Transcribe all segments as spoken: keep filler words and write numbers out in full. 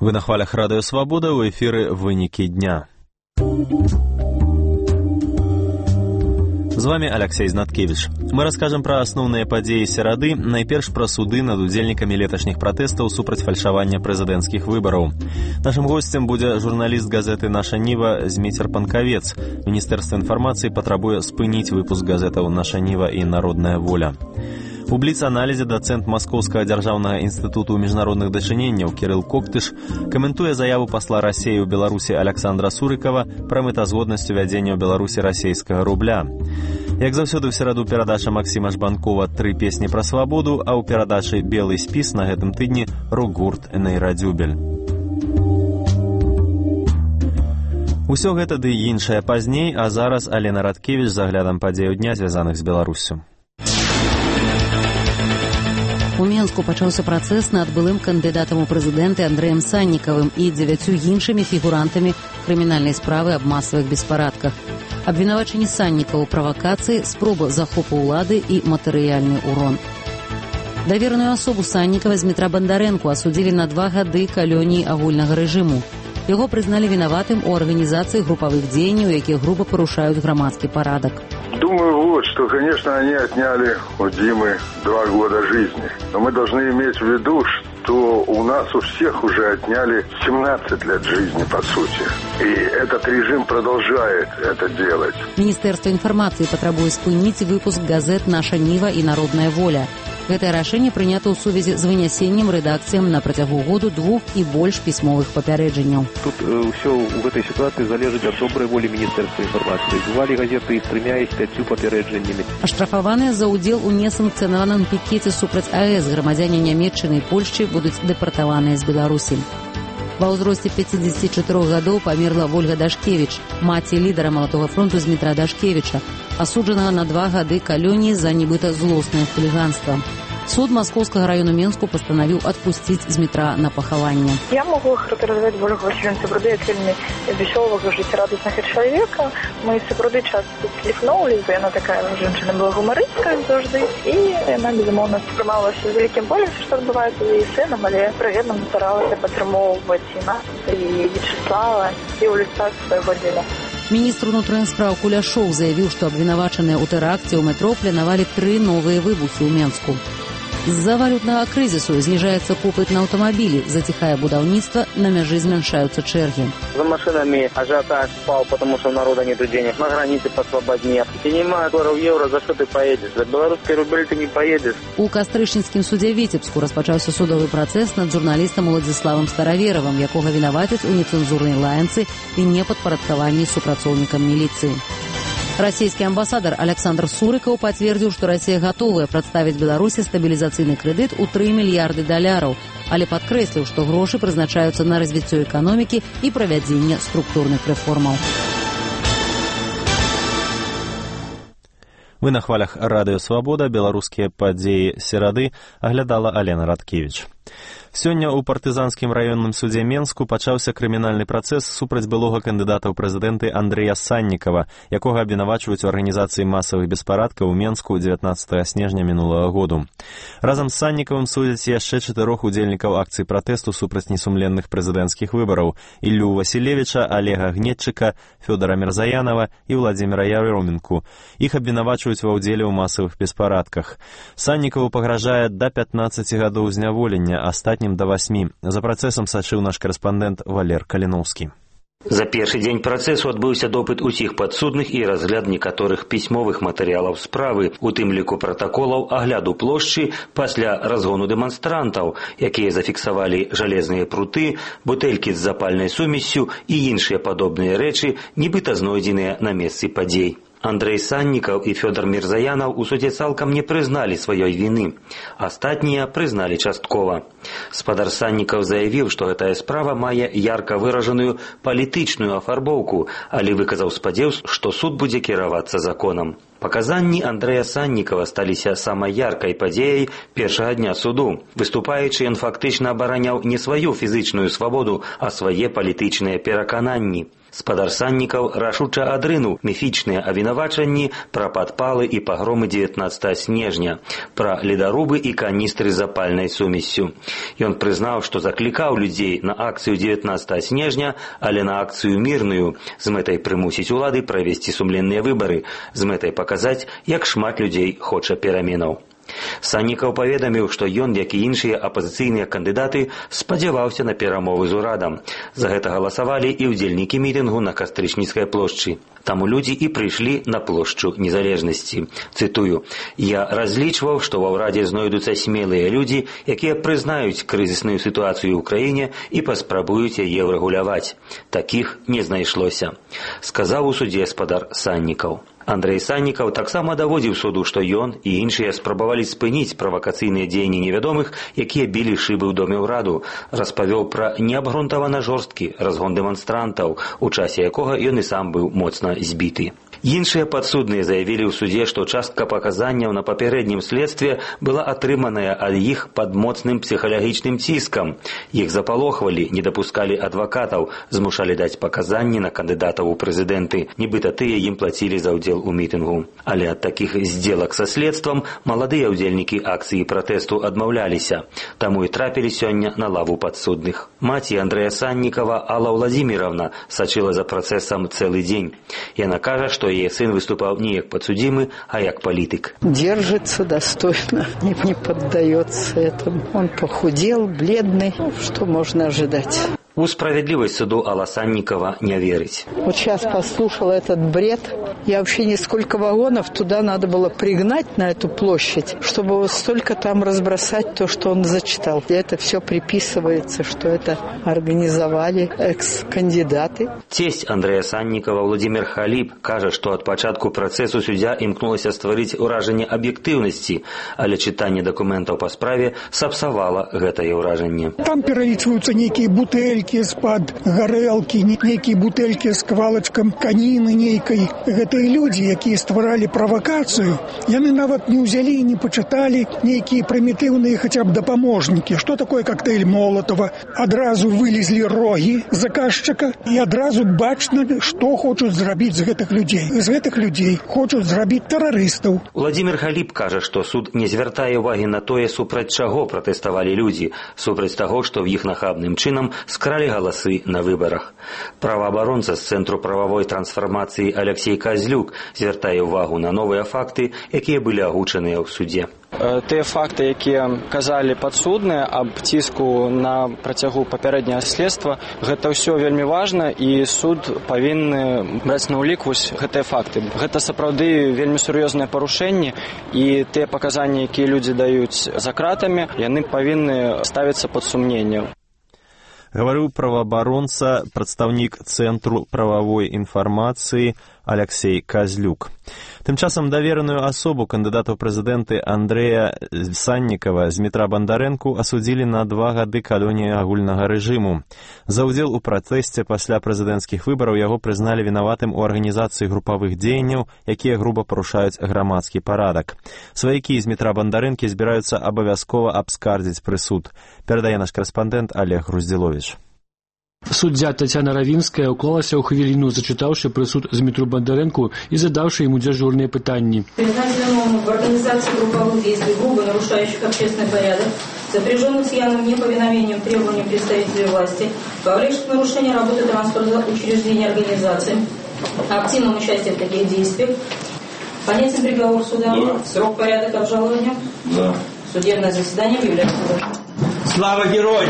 Вы на хвалях Радио Свобода, у эфире «Выники дня». З вами Алексей Знаткевич. Мы расскажем про основные подеи серады, найперш про суды над удзельнікамі леташніх пратэстаў супраць фальшавання прэзідэнцкіх выбараў. Нашим гостем будзе журналіст газеты «Наша Нива» Зміцер Панкавец. Міністэрства інфармацыі патрабуе спыніць выпуск газетаў «Наша Нива» і «Народная воля». У бліц-аналізе дацэнт Маскоўскага дзяржаўнага інстытуту міжнародных дачыненняў Кірыл Коктыш каментуе заяву пасла Расіі ў Беларусі Александра Сурыкова пра мэтазгоднасць увядзення ў Беларусі расійскага рубля. Як заўсёды ў сераду перадача Максіма Жбанкова «Тры песні пра свабоду», а ў перадачы «Белы спіс» на гэтым тыдні рок-гурт «Нейрадзюбель». Усё гэта ды іншае пазней, а зараз Алена Радкевіч з аглядам падзеяў дня, звязаных з Беларуссю. У Менску пачаўся працэс над былым кандыдатам у прэзідэнты Андрэем Саннікавым і дзевяцю іншымі фігурантамі крымінальнай справы аб масавых беспарадках. Абвінавачанні Саннікава ў правакацыі, спроба захопу ўлады і матэрыяльны ўрон. Давераную асобу Саннікава Змітра Бандарэнку асудзілі на два гады калоніі агульнага рэжыму. Яго прызналі вінаватым у арганізацыі групавых дзеянняў, якія груба парушаюць грамадскі парадак. Думаю, вот, что, конечно, они отняли у Димы два года жизни. Но мы должны иметь в виду, что у нас у всех уже отняли семнадцать лет жизни, по сути. И этот режим продолжает это делать. Министерство информации потребует спыніць выпуск газет «Наша Нива» и «Народная воля». Гэтае рашэнне прынята ў сувязі з вынясеннем рэдакцыям на працягу году двух і больш пісьмовых папярэджанняў. Тут ўсё э, ў гэтай сітуацыі залежыць ад добрай волі Міністэрства інфармацыі. Бывалі газеты з трымя і пяццю папярэджаннямі. Аштрафаваныя за ўдзел у несанкцыянаваным пікеце супраць АЭС грамадзяне Нямецчыны і Польшчы будуць дэпартаваныя з Беларусі. Ва ўзросце пяцідзесяці чатырох гадоў памерла Вольга Дашкевіч, маці лідара Малатога фронту Змітра Дашкевіча, асуджанага на два гады калоніі за нібыта злоснае хуліганства. Суд Маскоўскага району Менску пастанавіў адпусціць Змітра на пахаванне. Я могу характарызаваць Вольгу Васильевну Сапрады як вельмі весёлага, жыццярадаснага чалавека. Мы Сапрады часто сліфнулі, бо яна такая жанчына была гумарысткая заўжды, і яна, безумоўна, спрымалася з вялікім болем, што адбываецца з яе сынам, але пры гэтым старалася падтрымоўваць і нас, і Вячеслава, і ўлічаць свайго дзеля. Міністр унутраных спраў Куляшоў заявіў, што абвінавачаныя ў тэракце ў метро планавалі тры новыя выбухі ў Менску. З-за валютнага крызісу зніжаецца попыт на аўтамабілі, заціхае будаўніцтва, на мяжы змяншаюцца чэргі. За машинами ажиотаж спал, потому что у народа нет денег, на границе посвободнее. Ты не маешь долларов евро, за что ты поедешь? За белорусский рубль ты не поедешь. У Кастрычніцкім судзе Віцебску распачаўся судовы працэс над журналістам Уладзіславам Стараверавым, якога вінавацяць у нецэнзурнай лаянцы і непадпарадкаванні супрацоўнікам міліцыі. Расійскі амбасадар Александр Сурыкаў пацвердзіў, што Расія гатовая прадставіць Беларусі стабілізацыйны крэдыт у тры мільярды даляраў, але падкрэсліў, што грошы прызначаюцца на развіццё эканомікі і правядзенне структурных рэформаў. Вы на хвалях Радыё Свабода, беларускія падзеі серады, аглядала Алена Радкевіч. Сёння ў партызанскім раённым судзе Менску пачаўся крымінальны працэс супраць былога кандыдата ў прэзідэнты Андрэя Саннікава, якога абвінавачваюць у арганізацыі масавых беспарадкаў у Менску дзевятнаццатага снежня мінулага году. Разам з Саннікавым судзяць яшчэ чатырох удзельнікаў акцыі пратэсту супраць несумленных прэзідэнцкіх выбараў: Іллю Васілевіча, Олега Гнетчыка, Фёдора Мірзаянова і Владзіміра Яроменку. Іх абвінавачваюць ва ўдзеле ў масавых беспарадках. Саннікаву пагражае да пятнаццаці гадоў зняволення, астатнім до восьмі. За працэсам сачыў наш карэспандэнт Валер Каліноўскі. За першы дзень працэсу адбыўся допыт усіх падсудных і разгляд некаторых пісьмовых матэрыялаў справы, у тым ліку пратаколаў агляду плошчы пасля разгону дэманстрантаў, якія зафіксавалі жалезныя пруты, бутэлькі з запальнай сумессю і іншыя падобныя рэчы, нібыта знойдзеныя на месцы падзей. Андрэй Саннікаў і Фёдор Мірзаянаў у судзе цалкам не прызналі сваёй віны. Астатнія прызналі часткова. Спадар Саннікаў заявіў, што гэтая справа мае ярка выражаную палітычную афарбоўку, але выказаў спадзеў, што суд будзе кіравацца законам. Паказанні Андрэя Саннікава сталіся самай яркай падзеяй першага дня суду. Выступаючы, ён фактычна абараняў не сваю фізычную свабоду, а свае палітычныя перакананні. Спадар Саннікаў рашуча адрынуў міфічныя абвінавачанні пра падпалы і пагромы дзевятнаццатага снежня, пра ледарубы і каністры з запальнай сумессю. Ён прызнаў, што заклікаў людзей на акцыю дзевятнаццатага снежня, але на акцыю мірную, з мэтай прымусіць улады правесці сумленныя выбары, з мэтай паказаць, як шмат людзей хоча пераменаў. Саннікаў паведаміў, што ён, як і іншыя апазіцыйныя кандыдаты, спадзяваўся на перамовы з урадам. За гэта галасавалі і ўдзельнікі мітынгу на Кастрычніцкай плошчы. Таму людзі і прыйшлі на плошчу Незалежнасці. Цытую: «Я разлічваў, што ва ўрадзе знойдуцца смелыя людзі, якія прызнаюць крызісную сітуацыю ў краіне і паспрабуюць яе ўрэгуляваць. Такіх не знайшлося», — сказаў у судзе спадар Саннікаў. Андрэй Саннікаў таксама даводзіў суду, што ён і іншыя спрабавалі спыніць правакацыйныя дзеянні невядомых, якія білі шыбы ў доме ўраду, распавёў пра неабгрунтавана жорсткі разгон дэманстрантаў, у часе якога ён і сам быў моцна збіты. Іншыя падсудныя заявілі ў судзе, што частка паказанняў на папярэднім следстве была атрыманая ад іх пад моцным псіхалагічным ціскам. Іх запалохвалі, не дапускалі адвакатаў, змушалі даць паказанні на кандыдатаў у прэзідэнты, нібыта тыя ім плацілі за ўдзел у мітынгу. Але ад такіх здзелак са следствам маладыя ўдзельнікі акцыі пратэсту адмаўляліся, таму і трапілі сёння на лаву падсудных. Маці Андрэя Саннікава Алла Владзіміровна сачыла за працэсам цэлы дзень. Яна кажа, што яе сын выступаў не як падсудзімы, а як палітык. Держится достойно, не, не поддается этому. Он похудел, бледный. Что можно ожидать? У справядлівасць суду Алла Саннікава не верыць. Вот сейчас послушала этот бред. Я вообще несколько вагонов туда надо было пригнать на эту площадь, чтобы вот столько там разбросать то, что он зачитал. И это все приписывается, что это организовали экс-кандидаты. Тесть Андрэя Саннікава Владимир Халіп кажа, што ад пачатку працэсу суддзя імкнулася стварыць уражанне аб'ектыўнасці, але чытанне дакументаў па справе сапсавала гэтае ўражанне. Там пералічваюцца нейкія бутэлькі з-пад гарэлкі, нейкія бутэлькі з кавалачкам каніны нейкай. Гэтыя людзі, якія стваралі правакацыю, яны нават не ўзялі і не пачыталі нейкія прымітыўныя хаця б дапаможнікі. Што такое коктейль Молотова? Адразу вылезлі рогі заказчыка і адразу бачна, што хочуць зрабіць з гэтых людзей. З гэтых людзей хочуць зрабіць тэрарыстаў. Владимир Халіп кажа, што суд не звяртае ўвагі на тое, супраць чаго пратэставалі людзі, супраць таго, што ў іх нахабным чынам скралі галасы на выбарах. Праваабаронца з Цэнтру прававой трансфармацыі Алексей Козлюк звяртае ўвагу на новыя факты, якія былі агучаныя ў суде. Тыя факты, якія казалі падсудныя аб ціску на працягу папярэдняга следства, гэта ўсё вельмі важна, і суд павінны браць на ўлік вось гэтыя факты. Гэта сапраўды вельмі сур'ёзныя парушэнні, і тыя паказанні, якія людзі даюць за кратамі, яны павінны ставіцца пад сумненне. Гаварыў праваабаронца, прадстаўнік Цэнтру прававой інфармацыі Алексей Козлюк. Тым часам давераную асобу кандыдата ў прэзідэнты Андрэя Саннікава з метра Бандарэнку асудзілі на два гады калоніі агульнага рэжыму. За ўдзел у пратэсце пасля прэзідэнцкіх выбараў яго прызналі вінаватым у арганізацыі групавых дзеянняў, якія груба парушаюць грамадскі парадак. Сваякі з метра Бандарэнкі збіраюцца абавязкова абскардзіць прысуд. Перадае наш карэспандэнт Олег Груздзіловіч. Суддзя Тацяна Равінская уклалася ў хвіліну, зачытаўшы прысуд з метру Бандарэнку і задаўшы яму дзяжурныя пытанні. Признать виновным в организации групповых действий, грубо нарушающих общественный порядок, сопряженных с явным неповиновением требованиям представителей власти, повлекших нарушение работы транспортных учреждений и организаций, активным участием в таких действиях, понятен приговор суда, да. Срок порядок обжалования, да. Судебное заседание объявляется закрытым. Слава герою!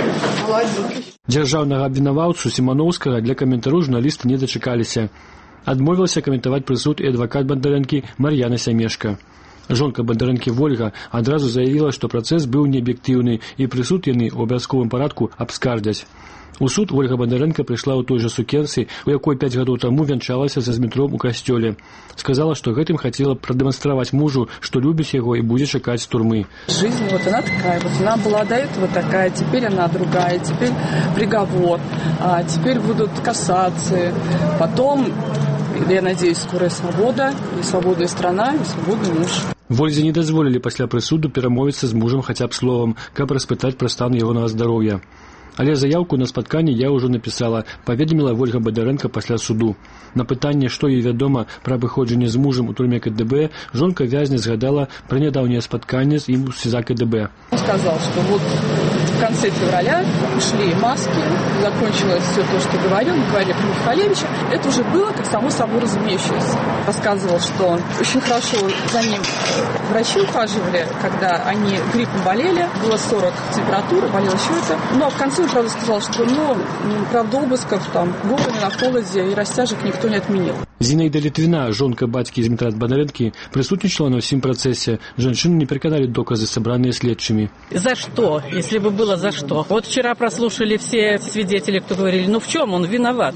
Дзяржаўнага абвінаваўцу Сімановскага для каментару журналісты не дачакаліся. Адмовілася каментаваць прысуд і адвакат Бандарэнкі Мар'яна Сямешка. Жонка Бандарэнкі Вольга адразу заявіла, што працэс быў неаб'ектыўны і прысуд яны ў абавязковым парадку абскардзяць. У суд Ольга Бандарэнка прыйшла ў той жа сукенцы, у якой пяць гадоў таму вянчалася за змітром у касцёле. Сказала, што гэтым хацела прадэманстраваць мужу, што любіць яго і будзе чакаць з турмы. Жизнь вот она такая, вот она была до этого такая, теперь она другая, теперь приговор, а теперь будут кассации, потом, я надеюсь, скорая свобода, и свободная страна, и свободный муж. Вользе не дазволілі пасля прысуду перамовіцца з мужам хаця б словам, каб распытаць пра стан ягонага здароўя. Але заявку на спатканне я ўжо напісала, паведаміла Вольга Бадарэнка пасля суду. На пытанне, што ёй вядома пра выходжанне з мужам у турме КДБ, жонка вязня згадала пра нядаўняе спатканне з ім у СИЗА КДБ. Он сказал, что вот в конце февраля шли маски, закончилось все то, что говорил, мы говорили про Михалевича. Это уже было как само собой разумеющееся. Рассказывал, что очень хорошо за ним врачи ухаживали, когда они гриппом болели, было сорок температуры, болело еще это. Но в конце он, правда, сказал, что, ну, правда, обысков там в городе, на холоде и растяжек никто не отменил. Зинаида Литвина, жонка бацькі Змітра Бондаренкі, присутнічала на всім процессе. Женщины не переконали доказы, собранные следчими. За что, если бы было за что? Вот вчера прослушали все свидетели, кто говорили, ну в чем он виноват?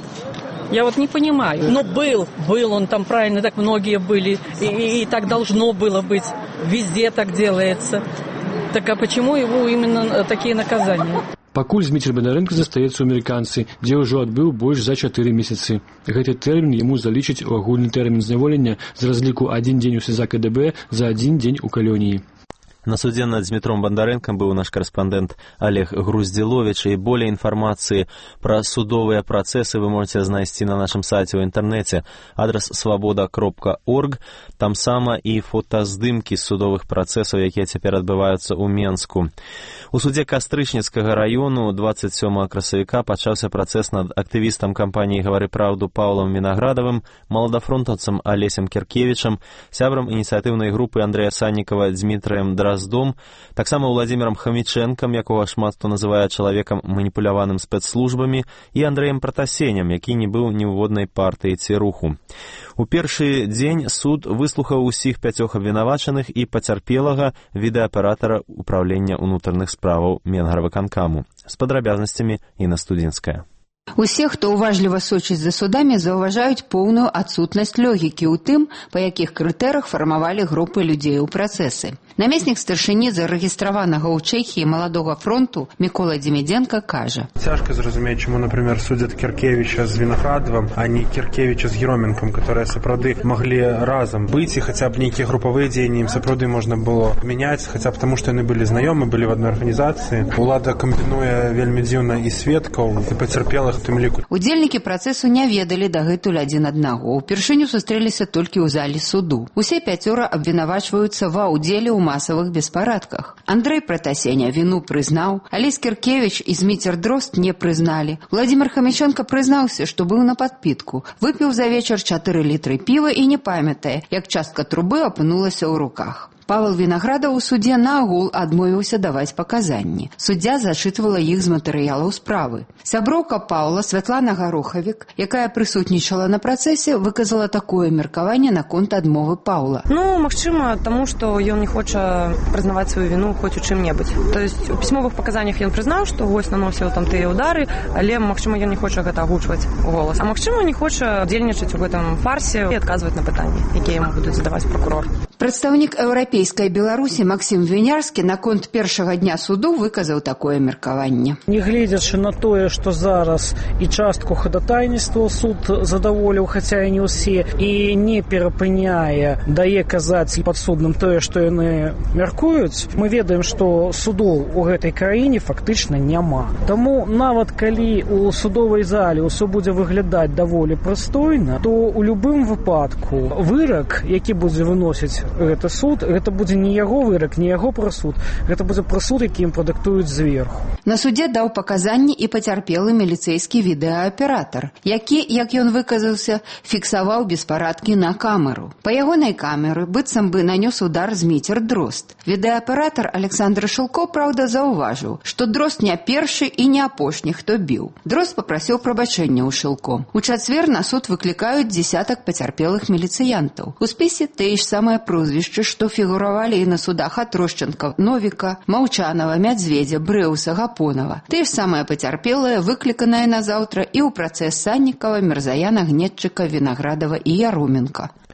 Я вот не понимаю. Но был, был он там правильно, так многие были. И, и, и так должно было быть. Везде так делается. Так а почему его именно такие наказания? Пакуль Зміцер Бондаренко застаецца ў амерыканцы, дзе ўжо адбыў больш за чатыры месяцы. Гэты тэрмін яму залічыць у агульны тэрмін зняволення з разліку адзін дзень у СИЗА КДБ за адзін дзень у калоніі. На суде над Дмитром Бондаренком был наш корреспондент Олег Груздилович, и более информации про судовые процессы вы можете знайти на нашем сайте в интернете. Адрес свобода кропка орг. Там само и фотоздымки судовых процессов, якія цяпер адбываюцца ў Менску. У суде Кастрычніцкага району двадцать сёмага красавіка пачаўся працэс над актывістам кампаніі «Гавары праўду» Паўлам Вінаградавым, маладафронтаўцам Алесем Кіркевічам, сябрам ініцыятыўнай групы Андрэя Саннікава Дмітраем Дроздом, таксама Владимиром Хамічэнкам, якога шмат хто называе чалавекам маніпуляваным спецслужбамі, і Андрэем Пратасенем, які не быў ні ў воднай партыі ці руху. У першы дзень суд выслухаў усіх пяцёх абвінавачаных і пацярпелага відэааператара управлення ўнутраных справаў Менгарвыканкаму. З падрабязнасцямі Інна Студзінская. Усе, хто уважліва сочыць за судамі, заўважаюць поўную адсутнасць логікі ў тым, па якіх крытэрыях фармавалі групы людзей у працэсы. Намеснік старшыні зарэгістраванага ў Чэхіі маладога фронту Мікола Демідзенка кажа. Цяжка зразумець, чаму, например, судзяць Кіркевіча з Вінаградавым, а не Кіркевіча з Ероменкам, которые сапраўды маглі разам быць, і хаця б нейкія групавыя дзеянні ім сапраўды можна было мяняць, хаця б таму, што яны былі знаёмы, былі в адной арганізацыі. Улада камбінуе вельмі дзіўна і сведкаў, і пацярпелых. Удзельнікі працэсу не ведалі дагэтуль адзін аднаго. Упершыню сустрэліся толькі ў зале суду. Усе пяцёра абвінавачваюцца ва ўдзеле ў масавых беспарадках. Андрэй Пратасеня віну прызнаў, Алесь Кіркевіч і Зміцер Дрозд не прызналі. Владимир Хамічэнка прызнаўся, што быў на падпітку. Выпіў за вечар чатыры літры піва і не памятае, як частка трубы апынулася ў руках. Павел Вінаградаў у судзе наогул адмовіўся даваць паказанні. Суддзя зачытвала іх з матэрыялаў справы. Сяброўка Паўла Святлана Гарохавік, якая прысутнічала на працэсе, выказала такое меркаванне наконт адмовы Паўла. Ну, магчыма, таму, што ён не хоча прызнаваць сваю віну хоць у чым-небудзь. То есть у пісьмовых паказаннях ён прызнаў, што госць наносіў там тыя ўдары, але, магчыма, ён не хоча гэта агучваць у голас. А магчыма, не хоча дзейнічаць у гэтым фарсе і адказваць на пытанні, якія яму будуць задаваць прокурор. Прадстаўнік еўрапейскай Беларусі Максім Вінярскі наконт першага дня суду выказаў такое меркаванне. Нягледзячы на тое, што зараз і частку хадатайніцтва суд задаволіў, хаця і не ўсе, і не перапыняе, дае казаць падсудным тое, што яны мяркуюць, мы ведаем, што судоў у гэтай краіне фактычна няма. Таму нават калі у судовай зале ўсё будзе выглядаць даволі прыстойна, то ў любым выпадку вырак, які будзе выносіць гэта суд, гэта будзе не яго вырак, не яго прысуд, гэта будзе прысуд, які ім прадыктуюць зверху. На судзе даў паказанні і пацярпелы міліцэйскі відэааператар, які, як ён выказаўся, фіксаваў беспарадкі на камеру. Па ягонай камеры быццам бы нанёс удар Зміцер Дрозд. Відэааператар Александр Шылко, праўда, заўважыў, што Дрозд не першы і не апошні, хто біў. Дрозд папрасіў прабачэння ў Шылко. У чацвер на суд выклікаюць дзесятак пацярпелых міліцыянтаў. У спісе тыя ж самыя прозвішчы, што фігуравалі і на судах Атрощенка, Новіка, Маўчанова, Мядзведзя, Брэўса, Гапонова. Тыя ж самыя пацярпелыя, выкліканыя на заўтра і ў працэс Саннікава, Мірзаяна, Гнетчыка, Вінаградава і Яроменка.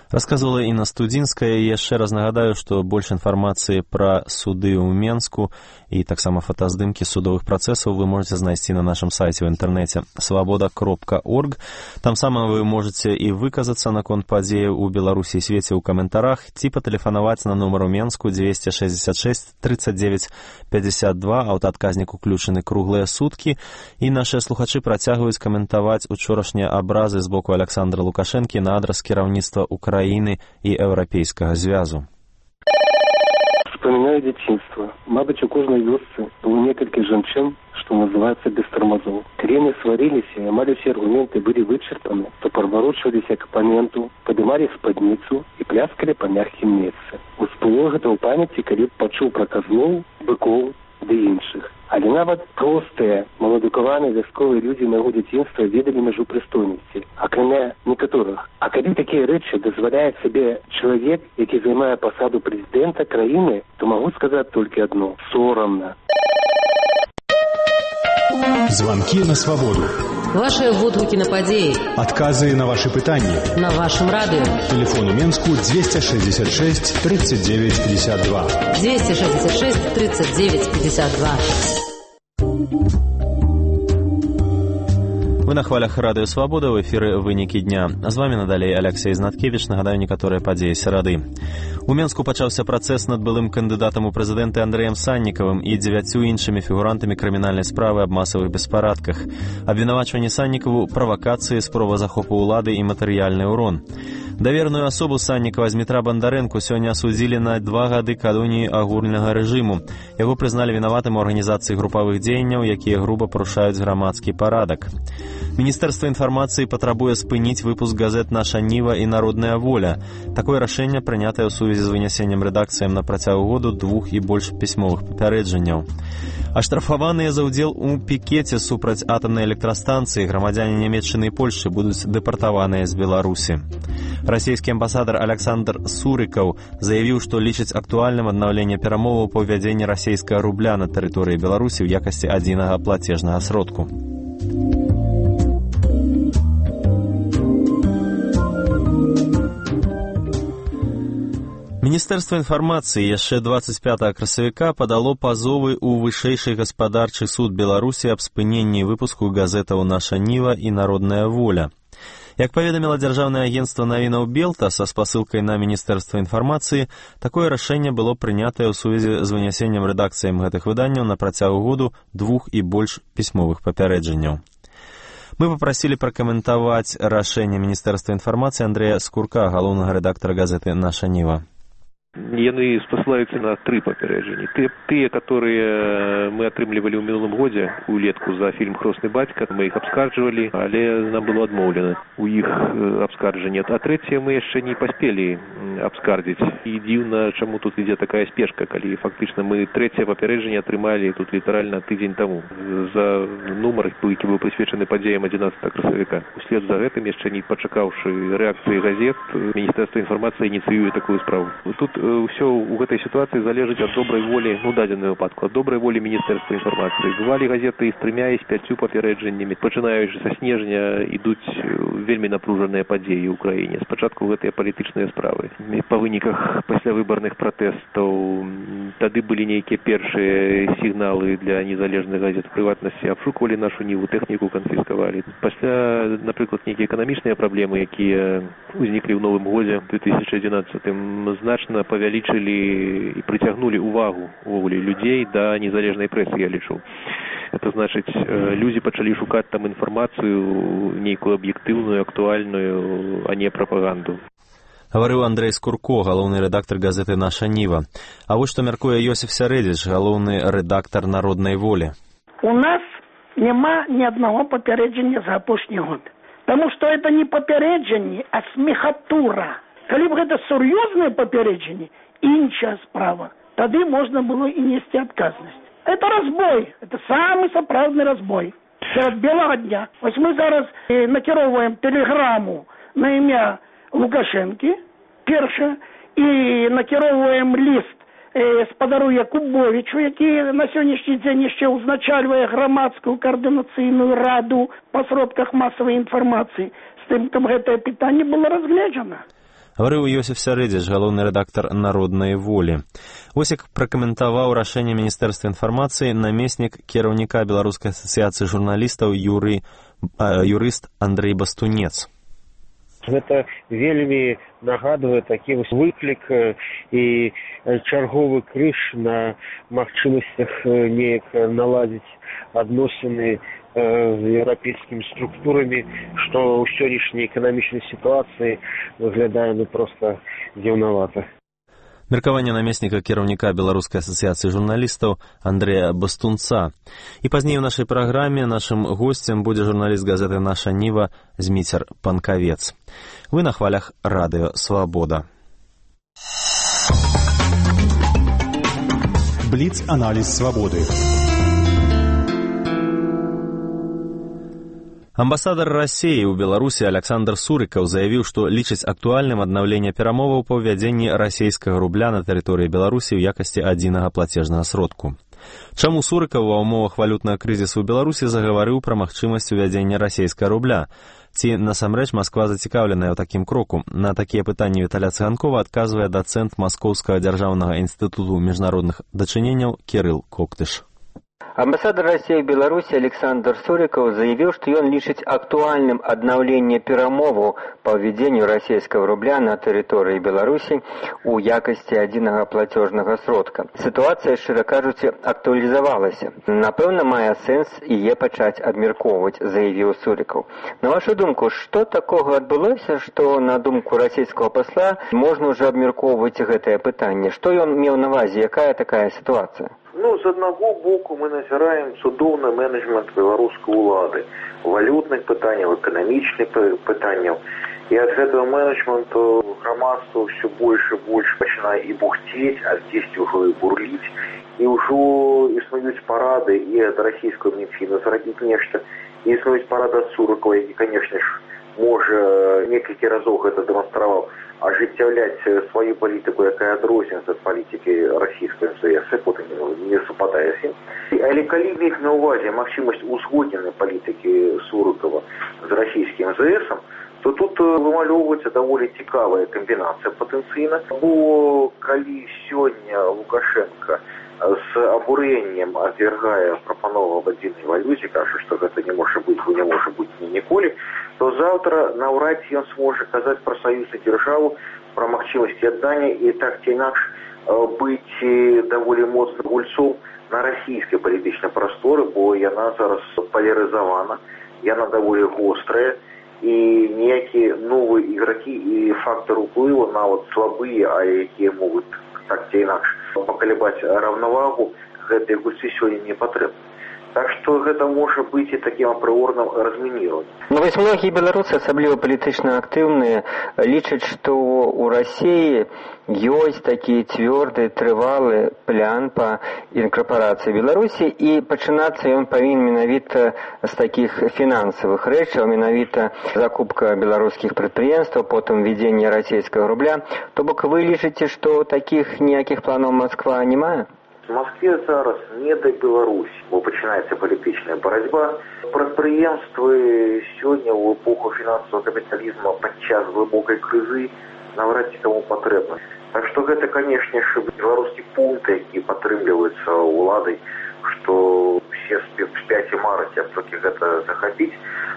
Расказвала Інна Студзінская. І яшчэ раз нагадаю, што больш інфармацыі пра суды ў Менску і таксама фотаздымкі судовых працэсаў вы можете знайсці на нашым сайце ў інтэрнэце свабода кропка орг. Там сама вы можете і выказацца наконт падзеяў у Беларусі і свеце ў каментарах, ці патэлефанаваць на нумар у Менску двести шестьдесят шесть тридцать девять пятьдесят два, аўтаадказнік уключаны круглыя суткі. І нашыя слухачы працягваюць каментаваць учорашнія абразы з боку Александра Лукашэнкі на адрас кіраўніцтва Украіны і Еўрапейскага звязу. Вспоминаю дзяцінства. Мабыць, у кожнай вёсцы было некалькі жанчын, што называецца без тармазоў. Крены сварыліся, і амаль усе аргументы былі вычарпаны, то парварочваліся к апаненту, падымалі спадніцу і пляскалі па мягкім месцы. Усплыло гэта ў памяці, калі б пачуў пра казлоў, быкоў ды іншых. Але нават простыя, маладукаваныя вясковыя людзі майго дзяцінства ведалі мяжу прыстойнасці, акрамя некаторых. А калі такія рэчы дазваляе сабе чалавек, які займае пасаду прэзідэнта краіны, то магу сказаць толькі адно – сорамна. Звонки на свободу. Ваши водгуки на падеи. Отказы на ваши пытания. На вашем радио. Телефон у Менску двести шестьдесят шесть тридцать девять пятьдесят два. двести шестьдесят шесть тридцать девять пятьдесят два. Вы на хвалях радыё Свабода, ў эфіры вынікі дня. З вами надалей Алексей Знаткевіч. Нагадаю некаторыя падзеі серады. У Менску пачаўся працэс над былым кандыдатам у прэзідэнты Андрэем Саннікавым і дзевяццю іншымі фігурантамі крымінальнай справы аб масавых беспарадках. Абвінавачванне Саннікаву, правакацыі, спроба захопу ўлады і матэрыяльны ўрон. Даверную асобу Саннікава Змітра Бандарэнку сёння асудзілі на два гады калоніі агульнага рэжыму. Яго прызналі вінаватым у арганізацыі групавых дзеянняў, якія груба парушаюць грамадскі парадак. Міністэрства інфармацыі патрабуе спыніць выпуск газет «Наша Ніва» і «Народная воля». Такое рашэнне прынятае ў сувязі з вынясеннем рэдакцыям на працягу году двух і больш пісьмовых папярэджанняў. Аштрафаваныя за ўдзел у пікеце супраць атамнай электрастанцыі грамадзяне Нямецчыны і Польшчы будуць дэпартаваныя з Беларусі. Расійскі амбасадар Александр Сурыкаў заявіў, што лічыць актуальным аднаўленне перамоваў па ўвядзенні расійскага рубля на тэрыторыі Беларусі ў якасці адзінага плацежнага сродку. Міністэрства інфармацыі яшчэ двадцать пятага красавіка падало пазовы ў вышэйшы гаспадарчы суд Беларусі аб спыненні выпуску газетаў «Наша Ніва» і «Народная воля». Як паведаміла дзяржаўнае агенцтва навінаў Белта са спасылкай на Міністэрства інфармацыі, такое рашэнне было прынятае ў сувязі з вынясеннем рэдакцыям гэтых выданняў на працягу году двух і больш пісьмовых папярэджанняў. Мы папрасілі пракаментаваць рашэнне Міністэрства інфармацыі Андрэя Скурка, галоўнага рэдактара газеты «Наша Ніва». Яны спасылаюцца на тры папярэджанні. Тыя, которые мы атрымлівалі ў мінулым годзе улетку за фільм «Хросны бацька», мы іх абскарджвалі, але нам было адмоўлена у іх абскарджанні. А трэцяе мы яшчэ не паспелі абскардзіць. І дзіўна, чаму тут ідзе такая спешка, калі фактычна мы трэцяе папярэджанне атрымалі тут літаральна тыдзень таму за нумар, які быў прысвечаны падзеям адзінаццатага красавіка. Услед за гэтым, яшчэ не пачакаўшы рэакцыі газет, Міністэрства інфармацыі ініцыюе такую справу. Тут ўсё ў гэтай сітуацыі залежыць ад добрай волі, ну, дадзеную выпадку, ад добрай волі Міністэрства інфармацыі. Бывалі газеты і з трымя, і з пяццю папярэджаннямі. Пачынаючы са снежня ідуць вельмі напружаныя падзеі ў краіне. Спачатку гэтыя палітычныя справы. Па выніках паслявыбарных пратэстаў тады былі нейкія першыя сігналы для незалежных газет. В прыватнасці абшуквалі нашу Ніву, тэхніку канфіскавалі. Пасля, напрыклад, нейкія эканамічныя праблемы, якія ўзніклі ў новым годзе две тысячи адзінаццатым, значна павялічылі і прыцягнулі увагу увогуле людзей да незалежнай прэсы, я лічу. Это значыць, людзі пачалі шукаць там інфармацыю нейкую аб'ектыўную, актуальную, а не прапаганду. Гаварыў Андрэй Скурко, галоўны рэдактар газеты «Наша Ніва». А вось што мяркуе Йосиф Сярэдзіч, галоўны рэдактар «Народнай волі». У нас няма ні аднаго папярэджання за апошні год. Таму што это не папярэджанне, а смехатура. Калі б гэта сур'ёзнае папярэджанне, іншая справа, тады можна было і несці адказнасць. Это разбой, это самы сапраўдны разбой. Сярод белага дня. Вось мы зараз накіроўваем тэлеграму на імя Лукашэнкі, першае, і накіроўваем ліст спадару Якубовічу, які на сённяшні дзень яшчэ ўзначальвае грамадскую каардынацыйную раду па сродках масавай інфармацыі, з тым, каб гэтае пытанне было разгледжана. Гаварыў Йосиф Сярэдзіч, галоўны рэдактар «Народнай волі». Вось як пракаментаваў рашэнне Міністэрства інфармацыі намеснік кіраўніка Беларускай асацыяцыі журналістаў юры, э, юрыст Андрэй Бастунец. Гэта вельмі нагадвае такі вось выклік і чарговы крыж на магчымасцях неяк наладзіць адносіны з еўрапейскімі структурамі, што ў сённяшняй эканамічнай сітуацыі выглядае ну проста дзіўнавата. Меркаванне намесніка кіраўніка Беларускай асацыяцыі журналістаў Андрэя Бастунца. І пазней у нашай праграме нашым госцем будзе журналіст газеты «Наша Ніва» Зміцер Панкавец. Вы на хвалях радыё «Свабода». Бліц-аналіз «Свабоды». Амбасадар Расіі ў Беларусі Александр Сурыкаў заявіў, што лічыць актуальным аднаўленне перамоваў па ўвядзенні расійскага рубля на тэрыторыі Беларусі ў якасці адзінага плацежнага сродку. Чаму Сурыкаў ва ўмовах валютнага крызісу ў Беларусі загаварыў пра магчымасць увядзення расійскага рубля? Ці насамрэч Масква зацікаўленая ў такім кроку? На такія пытанні Віталя Цыганкова адказвае дацэнт Маскоўскага дзяржаўнага інстытуту міжнародных дачыненняў Кірыл Коктыш. Амбасадар России в Беларуси Александр Суриков заявил, что он лічыць актуальным аднаўленне перамоваў по введению российского рубля на территории Беларуси у якости адзінага платежного сродка. Ситуация, шчыра кажучы, актуализовалась. Напэўна, мае сэнс яе пачаць абмяркоўваць, заявил Суриков. На вашу думку, что такого адбылося, что на думку российского посла можно уже абмяркоўваць гэтае пытанне? Что ён меў на увазе, якая такая ситуация? Ну, з аднаго боку мы назіраем цудоўны менеджмент беларускай улады, валютных пытанняў, эканамічных пытанняў. І ад гэтага менеджменту грамадства ўсё больш і больш пачынае і бухцець, а дзесьці ўжо і бурліць. І ўжо існуюць парады і ад расійскага Мінфіна зрабіць нешта. І існуюць парады ад Сурыкова, які, канешне ж, можа некалькі разоў гэта дэманстраваў, ажыццяўляць сваю палітыку, якая адрозніваецца ад палітыкі расійскай эм зэ эс, потым не супадае з ім. Але калі мець на ўвазе магчымасць узгодненай палітыкі Сурыкова з расійскім эм зэ эсам, то тут вымалёўваецца даволі цікавая камбінацыя патэнцыйна. Бо калі сёння Лукашенко з абурэннем адвяргае прапанову аб адзінай валюце, кажа, што гэта не можа быць, не можа быць ні ніколі, то заўтра наўрад ці ён зможа казаць пра саюз і дзяржаву, пра магчымасці аддання і так ці інакш быць даволі моцным гульцом на расійскай палітычнай прасторы, бо яна зараз палярызавана, яна даволі вострая, і ніякія новыя ігракі і фактары ўплыву, нават слабыя, а якія могуць так ці інакш пакалебаць раўнавагу, гэтай гульцы сёння не патрэбна. Так што гэта можа быць і такім апрыорным размінірованнем. Ну, вось многія беларусы, асабліва палітычна актыўныя, лічаць, што ў Расіі ёсць такі цвёрды, трывалы план па інкарпорацыі Беларусі, і пачынацца ён павінен менавіта з такіх фінансавых рэчаў, менавіта закупка беларускіх прадпрыемстваў, потым введзенне расійскага рубля. То бок вы лічыце, што такіх ніякіх планаў Масква не мае? В Москве зараз не да Беларусі, бо пачынаецца палітычная барацьба. Прадпрыемствы сёння ў эпоху фінансавага капіталізму падчас глыбокай крызы наўрад ці каму патрэбна. Так што гэта, канешне ж, беларускі пункт, які падтрымліваецца ўладай, што все спяць і мараць, аб толькі гэта захапіць.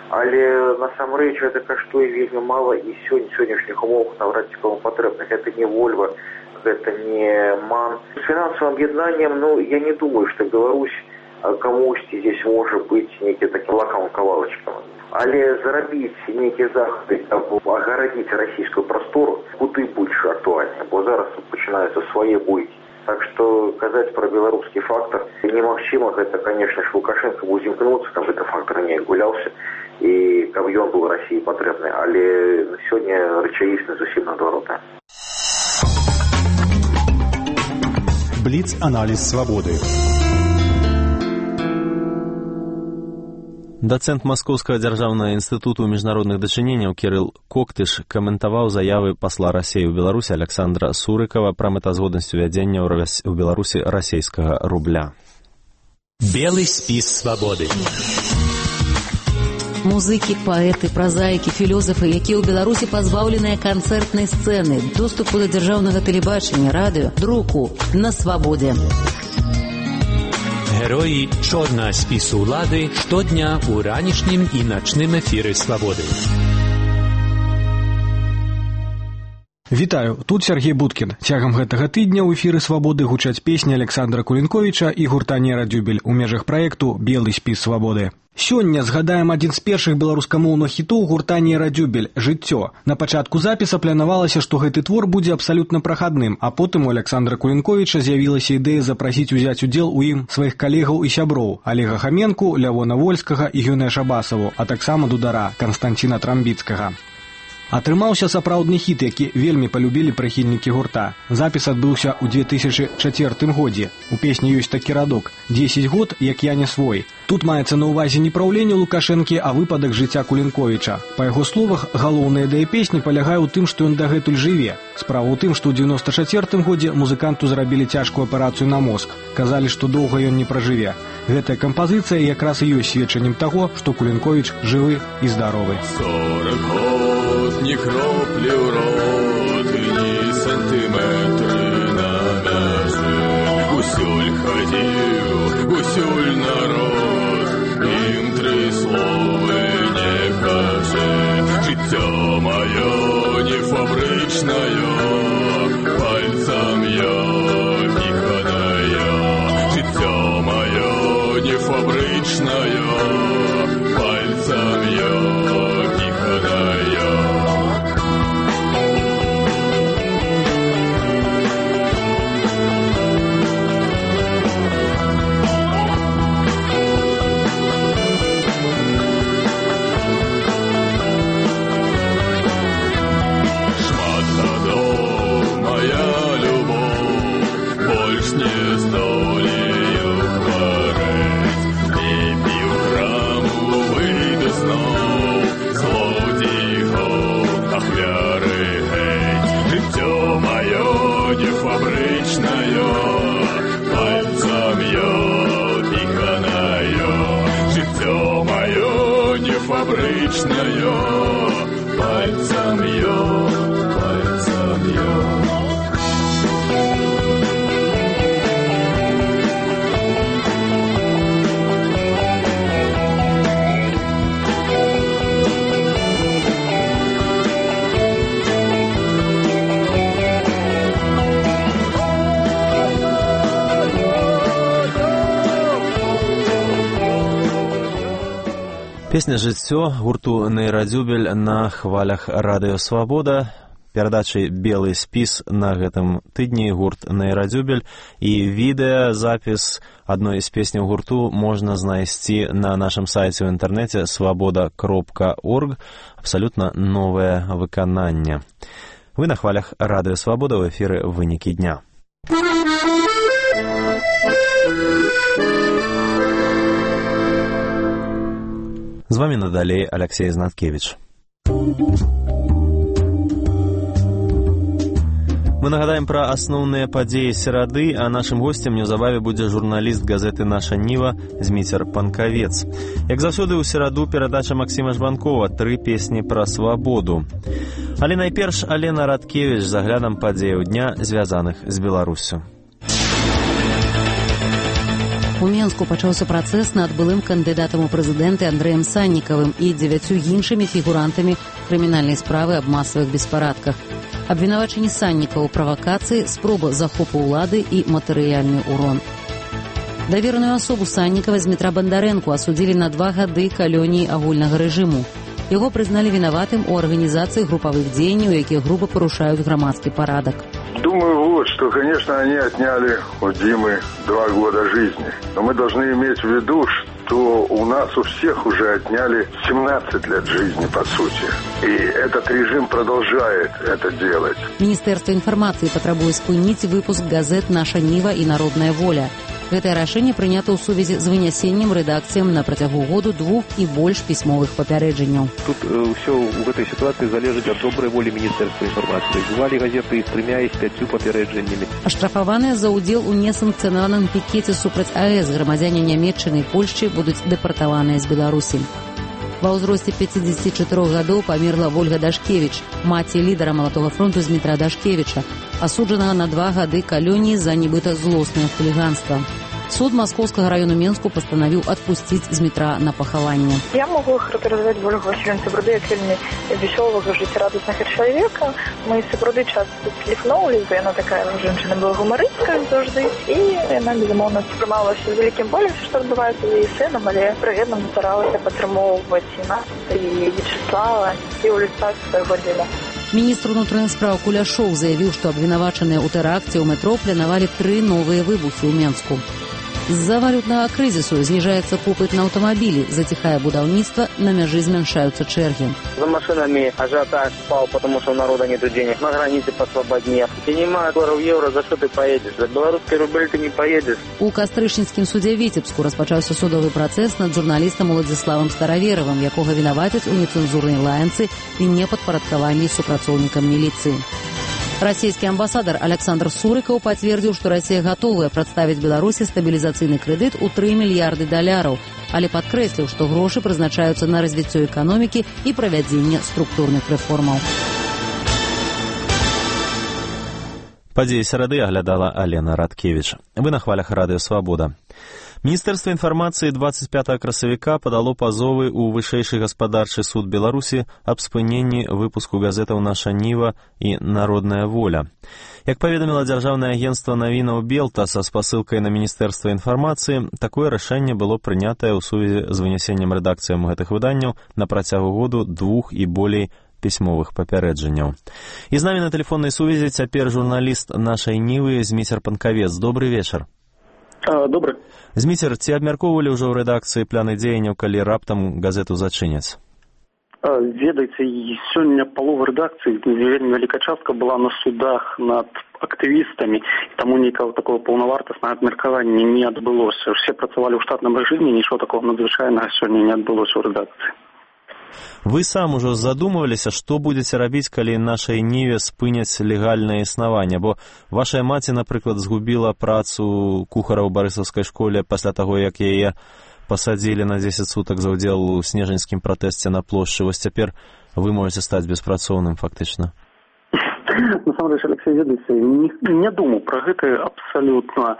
Але насамрэч гэта каштуе вельмі мала, і сёння сённяшніх умовах наўрад ці каму патрэбна. Гэта не Вольва, гэта не МАН. С финансовым объединением, ну, я не думаю, что Беларусь камусьці здесь может быть некий таким лакомым кавалочком. Але зарабіць некие захады, агарадзіць расійскую прастору куды больш актуальна, бо зараз пачынаюцца свае бойкі. Так што казаць пра беларускі фактор немагчыма. Гэта, конечно ж, Лукашенко будзе імкнуцца, каб гэты фактор не гуляўся і каб ён быў Расіі патрэбны. Але сёння рэчаіснасць зусім наадваротная. Бліц-аналіз свабоды. Дацэнт Маскоўскага дзяржаўнага інстытуту міжнародных дачыненняў Кірыл Коктыш каментаваў заявы пасла Расіі ў Беларусі Александра Сурыкова пра мэтазгоднасць увядзення ў Беларусі расійскага рубля. Белы спіс свабоды. Музыкі, паэты, празаікі, філёзафы, якія ў Беларусі пазбаўленыя канцэртнай сцэны, доступу да дзяржаўнага тэлебачання, радыё, друку на свабодзе. Героі чорнага спісу ўлады штодня ў ранішнім і начным эфіры «Свабоды». Вітаю, тут Сергей Будкін. Цягам гэтага тыдня ў эфіры «Свабоды» гучаць песні Александра Кулінковіча і гурта «Нера Дюбель» у межах праекту «Белы спіс свабоды». Сёння згадаем адзін з першых беларускамоўных хітоў гурта «Нера Дюбель» «Жыццё». На пачатку запіса планавалася, што гэты твор будзе абсалютна прахадным, а потым у Александра Кулінковіча з'явілася ідэя запрасіць узяць удзел у ім сваіх калегаў і сяброў Олега Хаменку, Лявона Вольскага і Гюнэ Шабасаву, а таксама дудара Канстанціна Трамбіцкага. Атрымаўся сапраўдны хіт, які вельмі палюбілі прыхільнікі гурта. Запіс адбыўся ў две тысячы чацвёртым годзе. У песні ёсць такі радок «дзесяць год, як я не свой». Тут маецца на ўвазе не праўленне Лукашэнкі, а выпадак жыцця Кулінковіча. Па яго словах, галоўная ідэя песні палягае ў тым, што ён дагэтуль жыве. Справа ў тым, што ў дзевяноста чацвёртым годзе музыканту зрабілі цяжкую аперацыю на мозг. Казалі, што доўга ён не пражыве. Гэтая кампазіцыя якраз і ёсць сведчаннем таго, што Кулінковіч жывы і здаровы. Ні кроплі ў рот, ні сантыметры на мяжы. Усюль хадзіў, усюль народ, ім тры словы не кажы. Жыццё маё не фабрычнае, пальцам я піханае. Жыццё маё не фабрычнае, пальцам я піханае. Фабричная, пальцем я, пальцем я. Песня «Жыццё» гурту «Нера Дюбель» на хвалях радыё «Свабода». Перадачы «Белы спіс» на гэтым тыдні гурт «Нера Дюбель» і відэазапіс адной з песняў гурту можна знайсці на нашым сайце ў інтэрнэце свабода кропка орг. Абсалютна новае выкананне. Вы на хвалях радыё «Свабода» ў эфіры «Вынікі дня». З вами надалей Алексей Знаткевич. Мы нагадаем пра асноўныя падзеі серады, а нашым госцем неўзабаве будзе журналіст газеты «Наша Ніва» Зміцер Панкавец. Як заўсёды ў сераду перадача Максіма Жбанкова «Тры песні пра свабоду». Але найперш Алена Радкевіч з аглядам падзеяў дня, звязаных з Беларуссю. У Менску пачаўся працэс над былым кандыдатам у прэзідэнты Андрэем Саннікавым і дзевяцю іншымі фігурантамі крымінальнай справы аб масавых беспарадках. Абвінавачанні Саннікава ў правакацыі, спроба захопу ўлады і матэрыяльны ўрон. Давераную асобу Саннікава Змітра Бандарэнку асудзілі на два гады калоніі агульнага рэжыму. Яго прызналі вінаватым у арганізацыі групавых дзеянняў, якія груба парушаюць грамадскі парадак. Думаю, вот, что, конечно, они отняли у Димы два года жизни. Но мы должны иметь в виду, что у нас у всех уже отняли семнадцать лет жизни, по сути. И этот режим продолжает это делать. Министерство информации потребует спыніць выпуск газет «Наша Нива» и «Народная воля». Гэтае рашэнне прынята ў сувязі з вынясеннем рэдакцыям на працягу году двух і больш пісьмовых папярэджанняў. Тут ўсё э, ў гэтай сітуацыі залежыць ад добрай волі Міністэрства інфармацыі. Бывалі газеты і з трымя і з пяццю папярэджаннямі. Аштрафаваныя за ўдзел у несанкцыянаваным пікеце супраць АЭС грамадзяне Нямецчыны і Польшчы будуць дэпартаваныя з Беларусі. Ва ўзросце пяцідзесяці чатырох гадоў памерла Вольга Дашкевіч, маці лідара Малатога фронту Змітра Дашкевіча, асуджанага на два гады калоніі за нібыта злоснае хуліганства. Суд Маскоўскага району Менску пастанавіў адпусціць Змітра на пахаванне. Я могу характарызаваць Вольгу Васильевну сапраўды як вельмі весёлага, жыццярадаснага чалавека. Мы сапраўды часта сліфноўвалі, бо яна такая жанчына была гумарысткая заўжды, і яна, безумоўна, спрымалася з вялікім болем, што адбываецца з яе сынам, але пры гэтым старалася падтрымоўваць і нас, і Вячеслава, і ўлюстаць свайго дзеля. Міністр унутраных спраў Куляшоў заявіў, што абвінавачаныя ў тэракце ў метро планавалі тры новыя выбухі ў Менску. З-за валютнага крызісу зніжаецца попыт на аўтамабілі, заціхае будаўніцтва, на мяжы змяншаюцца чэргі. За машинами ажиотаж спал, потому что у народа нету денег. На границе посвободнее. Ты не маешь долларов евро, за что ты поедешь? За белорусский рубль ты не поедешь. У Кастрычніцкім судзе Віцебску распачаўся судовы працэс над журналістам Уладзіславам Стараверавым, якога вінавацяць у нецэнзурнай лаянцы і непадпарадкаванні супрацоўнікам міліцыі. Расійскі амбасадар Александр Сурыкаў пацвердзіў, што Расія гатовая прадставіць Беларусі стабілізацыйны крэдыт у тры мільярды даляраў, але падкрэсліў, што грошы прызначаюцца на развіццё эканомікі і правядзенне структурных рэформаў. Падзеі серады аглядала Алена Радкевіч. Вы на хвалях радыё «Свабода». Міністэрства інфармацыі дваццаць пятага красавіка падало пазовы ў вышэйшы гаспадарчы суд Беларусі аб спыненні выпуску газетаў «Наша Ніва» і «Народная воля». Як паведаміла дзяржаўнае агенцтва навінаў Белта са спасылкай на Міністэрства інфармацыі, такое рашэнне было прынятае ў сувязі з вынясеннем рэдакцыям гэтых выданняў на працягу году двух і болей пісьмовых папярэджанняў. І з намі на тэлефоннай сувязі цяпер журналіст «Нашай Нівы» Зміцер Панкавец. Добры вечар. Добры. Зміцер, ці абмяркоўвалі ўжо ў рэдакцыі пляны дзеянняў, калі раптам газету зачыняць? Ведаеце, сёння палова рэдакцыі, вельмі вялікая частка была на судах над актывістамі, таму нейкага такого паўнавартаснага абмеркавання не адбылося. Усе працавалі ў штатным рэжыме, нічого такого надзвычайнага сёння не адбылося ў рэдакцыі. Вы сам ужо задумываліся, што будзеце рабіць, калі нашай Ніве спыняць легальнае існаванне, бо вашая маці, напрыклад, згубіла працу кухара ў барысаўскай школе пасля таго, як яе пасадзілі на дзесяць сутак за ўдзел у снежаньскім пратэсце на плошчы. Вось цяпер вы можаце стаць беспрацоўным, фактычна. Насамрэч, Алексей, ведаеце, не, не думаю пра гэта абсалютна.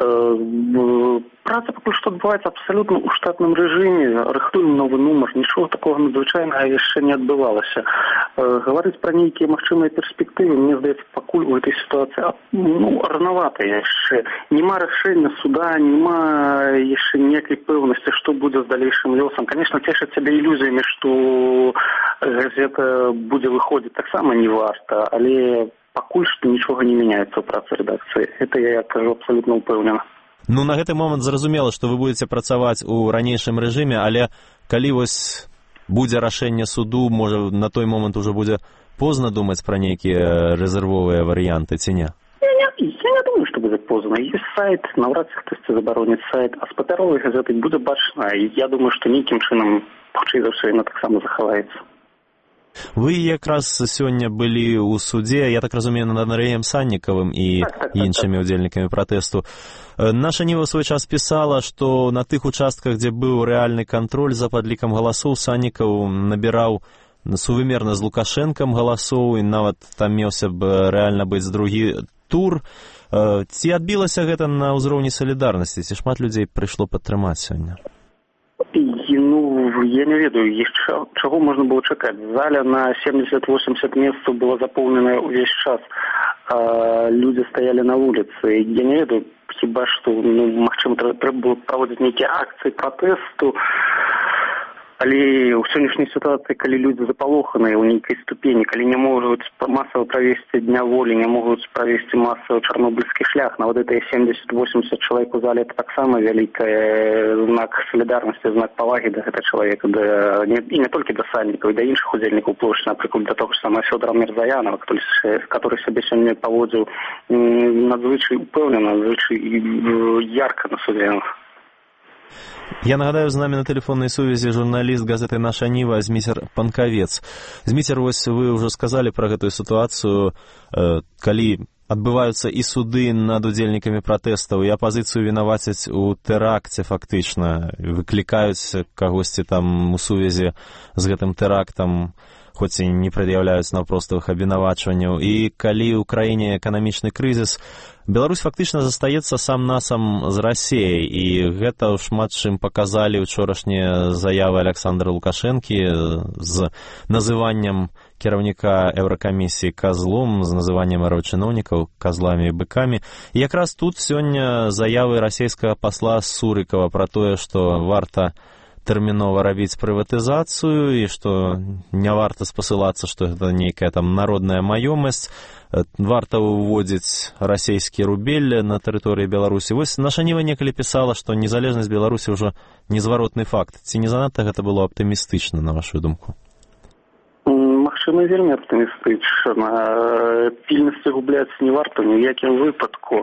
Э, праца пакуль што адбываецца абсалютна ў штатным рэжыме, рыхтуем новы нумар, нічога такого надзвычайнага яшчэ не адбывалася. Э, гаварыць пра нейкія магчымыя перспектывы, мне здаецца, пакуль у гэтай сітуацыі ну, ранавата яшчэ. Нема рашэння суда, нема яшчэ ніякай пэўнасці, што будзе з далейшым лёсам. Конечно, цешыць сябе ілюзіямі, што газета будзе выходзіць таксама не варта, але пакуль што нічога не мяняецца ў працы рэдакцыі. Гэта я кажу абсалютна ўпэўнена. Ну, на гэты момант зразумела, што вы будзеце працаваць у ранейшым рэжыме, але калі вось будзе рашэнне суду, можа, на той момант ужо будзе позна думаць пра нейкія рэзервовыя варыянты, ці не? Я не, я не думаю, што будзе позна. Ёсць сайт, наўрад ці хтосьці забароніць сайт, а з папяровай газеты будзе бачна. І я думаю, што нейкім чынам, хутчэй за ўсё, яна таксама захаваецца. Вы якраз сёння былі ў судзе, я так разумею, над Андрэем Саннікавым і іншымі ўдзельнікамі пратэсту. Наша Ніва ў свой час пісала, што на тых участках, дзе быў рэальны кантроль за падлікам галасоў, Саннікаў набіраў сувымерна з Лукашэнкам галасоў, і нават там меўся б рэальна быць другі тур. Ці адбілася гэта на ўзроўні салідарнасці? Ці шмат людзей прыйшло падтрымаць сёння? Ну, я не ведаю, яшчэ чаго можна было чакаць. Заля на семьдесят-восемьдесят месцаў была запоўнена ўвесь час. А людзі стаялі на вуліцы. Я не ведаю, хіба што, ну, магчыма, трэба было праводзіць нейкія акцыі пратэсту. Але ў сённяшняй сітуацыі, калі людзі запалоханыя ў нейкай ступені, калі не могуць масава правесці дня волі, не могуць правесці масавы чарнобыльскі шлях, нават гэтыя семьдесят-восемьдесят чалавек у зале, это таксама вялікая знак салідарнасці, знак павагі да гэтага чалавека, да, не, і не толькі да Саннікаў, і да іншых удзельнікаў плошчы, напрыклад, да того ж самого Фёдора Мірзаянова, который, который сябе сёння паводзіў надзвычай упэўнена, надзвычай ярка на судзе. Я нагадаю, з намі на тэлефоннай сувязі журналіст газеты «Наша Ніва» Зміцер Панкавец. Зміцер, вось вы ўжо сказалі пра гэтую сітуацыю, калі адбываюцца і суды над удзельнікамі пратэстаў, і апазіцыю вінавацяць у тэракце фактычна, выклікаюць кагосьці там у сувязі з гэтым тэрактам, хоць і не прад'яўляюць наўпростых абвінавачванняў. І калі ў краіне эканамічны крызіс, Беларусь фактычна застаецца сам-насам з Расіяй, і гэта ў шмат чым паказалі ўчорашнія заявы Александра Лукашэнкі з называннем кіраўніка Еўракамісіі казлом, з называннем аэрачыноўнікаў казламі і быкамі. І якраз тут сёння заявы расійскага пасла Сурыкова пра тое, што варта тэрмінова рабіць прыватызацыю і што не варта спасылацца, што гэта нейкая там народная маёмасць, варта ўводзіць расійскі рубель на тэрыторыі Беларусі. Вось наша Ніва некалі пісала, што незалежнасць Беларусі ўжо незваротны факт. Ці не занадта гэта было аптымістычна, на вашу думку? Магчыма, вельмі аптымістычна. Пільнасці губляць не варта ні ў якім выпадку.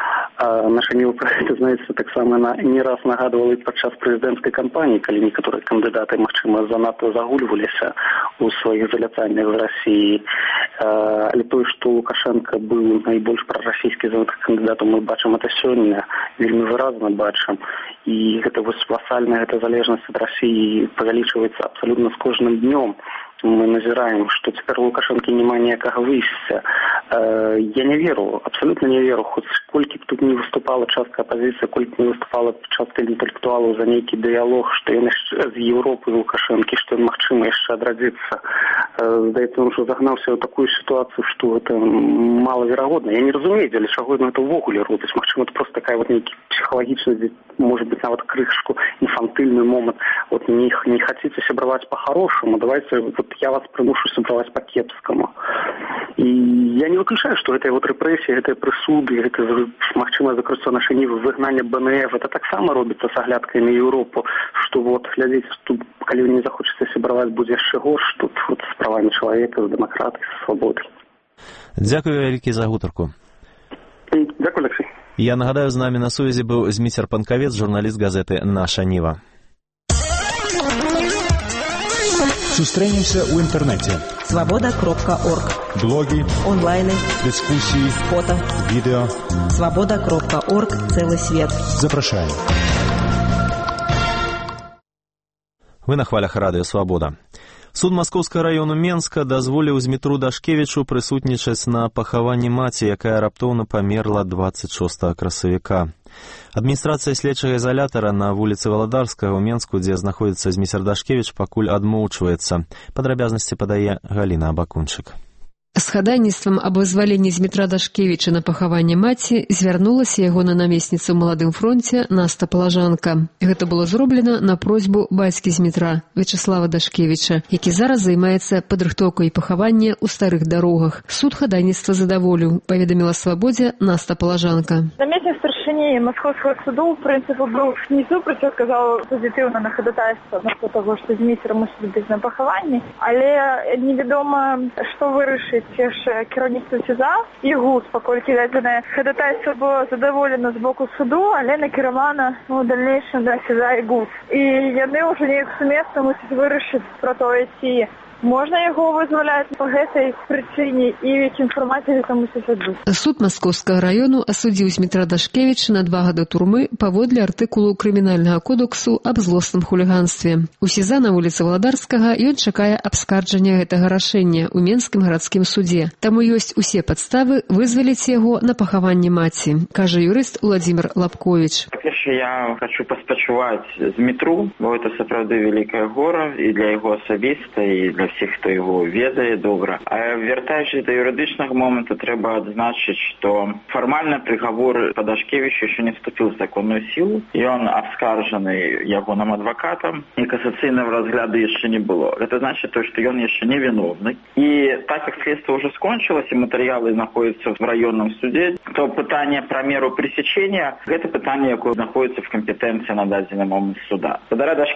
А наша Ніва пра гэта, знаеце, таксама не раз нагадвала і падчас прэзідэнцкай кампаніі, калі некаторыя кандыдаты, магчыма, занадта загульваліся ў сваіх заляцаннях з Расіі. Але тое, што Лукашенко быў найбольш прарасійскі з гэтых кандыдатаў, мы бачым это сёння, вельмі выразна бачым. І гэта вось васальная гэта залежнасць ад Расіі павялічваецца абсалютна з кожным днём. Мы назіраем, што цяпер Лукашэнкі няма ніякага выйсця. Я не веру, абсалютна не веру, хоць колькі б тут не выступала частка апазіцыі, колькі не выступала частка інтэлектуалаў за нейкі дыялог, што ён яшчэ з Еўропы Лукашэнкі, што ён магчыма яшчэ адрадзіцца. Здаецца, ён ужо загнаўся ў такую сітуацыю, што гэта малаверагодна. Я не разумею, дзеля чаго ён гэта ўвогуле робіць. Магчыма, это просто такая вот нейкі псіхалагічны, можа быць, нават крышку інфантыльны момант. Вот не, не хаціце сябраваць па-харошаму, давайте вот я вас прымушу сябраваць па-кепскаму. І я не выключаю, што гэтыя вот рэпрэсіі, гэтыя прысуды, гэта магчыма закрыццё нашай Нівы, выгнанне Бэ Эн Эф, это таксама робіцца з аглядкай на Еўропу, што вот глядзіце, тут калі вы не захочаце сябраваць, будзе яшчэ горш, тут вот з правамі чалавека, з дэмакратыяй, з свабодай. Дзякую вялікі за гутарку. Дзякую, Алексей. Я нагадаю, з намі на сувязі быў Зміцер Панкавец, журналіст газеты «Наша Ніва». Сустрэнемся ў інтэрнэце. свобода кропка орг. Блогі, онлайны, дыскусіі, фото, відэо. свобода кропка орг. Целый свет. Запрашаем. Вы на хвалях радыё «Свабода». Суд Маскоўскага раёну Менска дазволіў Змітру Дашкевічу прысутнічаць на пахаванні маці, якая раптоўна памерла дваццаць шостага красавіка. Адміністрацыя следчага ізалятара на вуліцы Валадарскага ў Менску, дзе знаходзіцца Зміцер Дашкевіч, пакуль адмоўчваецца. Падрабязнасці падае Галіна Абакунчык. З хадайніцтвам аб вызваленні Змітра Дашкевіча на пахаванне маці звярнулася ягона намесніца ў Маладым фронце Наста Палажанка. Гэта было зроблена на просьбу бацькі Змітра, Вячаслава Дашкевіча, які зараз займаецца падрыхтоўкай пахавання ў старых дарогах. Суд хадайніцтва задаволіў, паведаміла Свабодзе Наста Палажанка. Намеснік старшыні Маскоўскага суду, в прынцыпе, быў не супраць, сказаў пазітыўна на хадатайства на таго, што Зміцер мусіць быць на пахаванні, але невядома, што вырашыць яшчэ кіраўніцтва СІЗА і ГУС, паколькі дадзенае хадатайства было задаволена з боку суду, але накіравана у дальнейшым да СІЗА і ГУС. І яны ўжо неяк сумесна мусяць вырашыць пра тое, ці можна яго вызваляць па гэтай прычыне і в якім фармаце гэта мусіць адбыцца. Суд Маскоўскага раёну асудзіў Змітра Дашкевіча на два гады турмы паводле артыкулу крымінальнага кодексу аб злосным хуліганстве. У СІЗА на вуліцы Валадарскага ён чакае абскарджання гэтага рашэння ў Менскім гарадскім судзе. Таму ёсць усе падставы вызваліць яго на пахаванне маці, кажа юрыст Владзімір Лапковіч. Па-першае, я хочу паспачуваць Змітру, бо это сапраўды вялікае гора і для яго асабіста, і для всіх, хто його ведає добре. А вертаючись до юридичного моменту, треба відзначити, що формально приговор по Дашкевичу ще не вступив в законну силу. І він оскаржений ягоным адвокатом, і касаційного розгляду ще не було. Це значить, що він ще не виновний. І так як слідство вже скончилось, і матеріали знаходяться в районному суді, то питання про меру пресечення – це питання, яке знаходиться в компетенції на даний момент суда. Благодаря Дашкевичу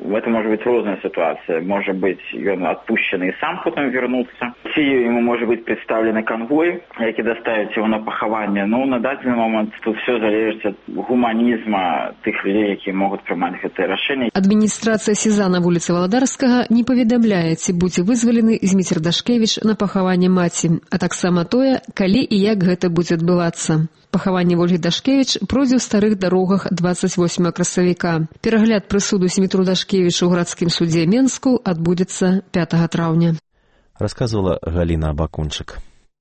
это может быть разная ситуация. Может быть, он отпущенный и сам потом вернуться. Ці ему может быть представлены конвой, які доставят его на похование. Но на данный момент тут все залежит от гуманизма тех людей, які могут принимать это решение. Администрация СИЗА на улице Володарского не поведомляет, ці будзе вызвалены Зміцер Дашкевич на пахаванне маці, а таксама тое, калі і як гэта будзе адбывацца. Пахаванне Вольгі Дашкевич пройдзе ў старых дарогах двадцать восьмага красавіка. Перагляд прысуду Змітру Дашкевичу ў гарадскім судзе Менску адбудзецца пятага траўня. Рассказывала Галина Бакунчик.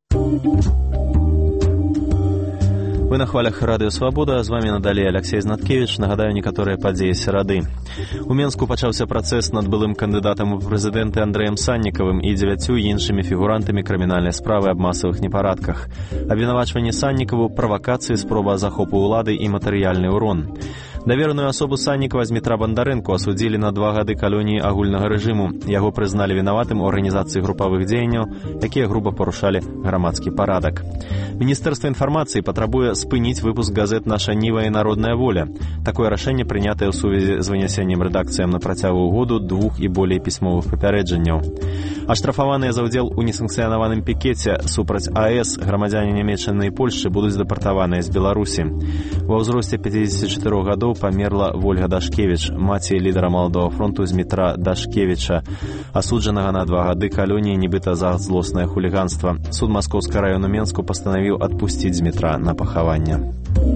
Вы на хвалях Радыё Свабода, з вами надалей Алексей Знаткевич. Нагадаю некаторыя падзеі серады. У Менску пачаўся працэс над былым кандыдатам у прэзідэнты Андрэем Саннікавым і дзевяццю іншымі фігурантамі крымінальнай справы аб масавых непарадках. Абвінавачванне Саннікаву, правакацыі, спроба захопу ўлады і матэрыяльны ўрон. Давераную асобу Саннікава Змітра Бандарэнку асудзілі на два гады калоніі агульнага рэжыму. Яго прызналі вінаватым у арганізацыі групавых дзеянняў, якія груба парушалі грамадскі парадак. Міністэрства інфармацыі патрабуе спыніць выпуск газет «Наша Ніва» і «Народная воля». Такое рашэнне прынятае ў сувязі з вынясеннем рэдакцыям на працягу году двух і болей пісьмовых папярэджанняў. Аштрафаваныя за ўдзел у несанкцыянаваным пікеце супраць АЭС грамадзяне Нямецчыны і Польшчы будуць дэпартаваныя з Беларусі. Ва ўзросце пятьдесят чатырох гадоў памерла Вольга Дашкевич, маці лідара Маладога фронту Змітра Дашкевича, асуджанага на два гады калоніі нібыта за злоснае хуліганства. Суд Маскоўскага раёну Менску пастанавіў адпусціць Змітра на пахаванне.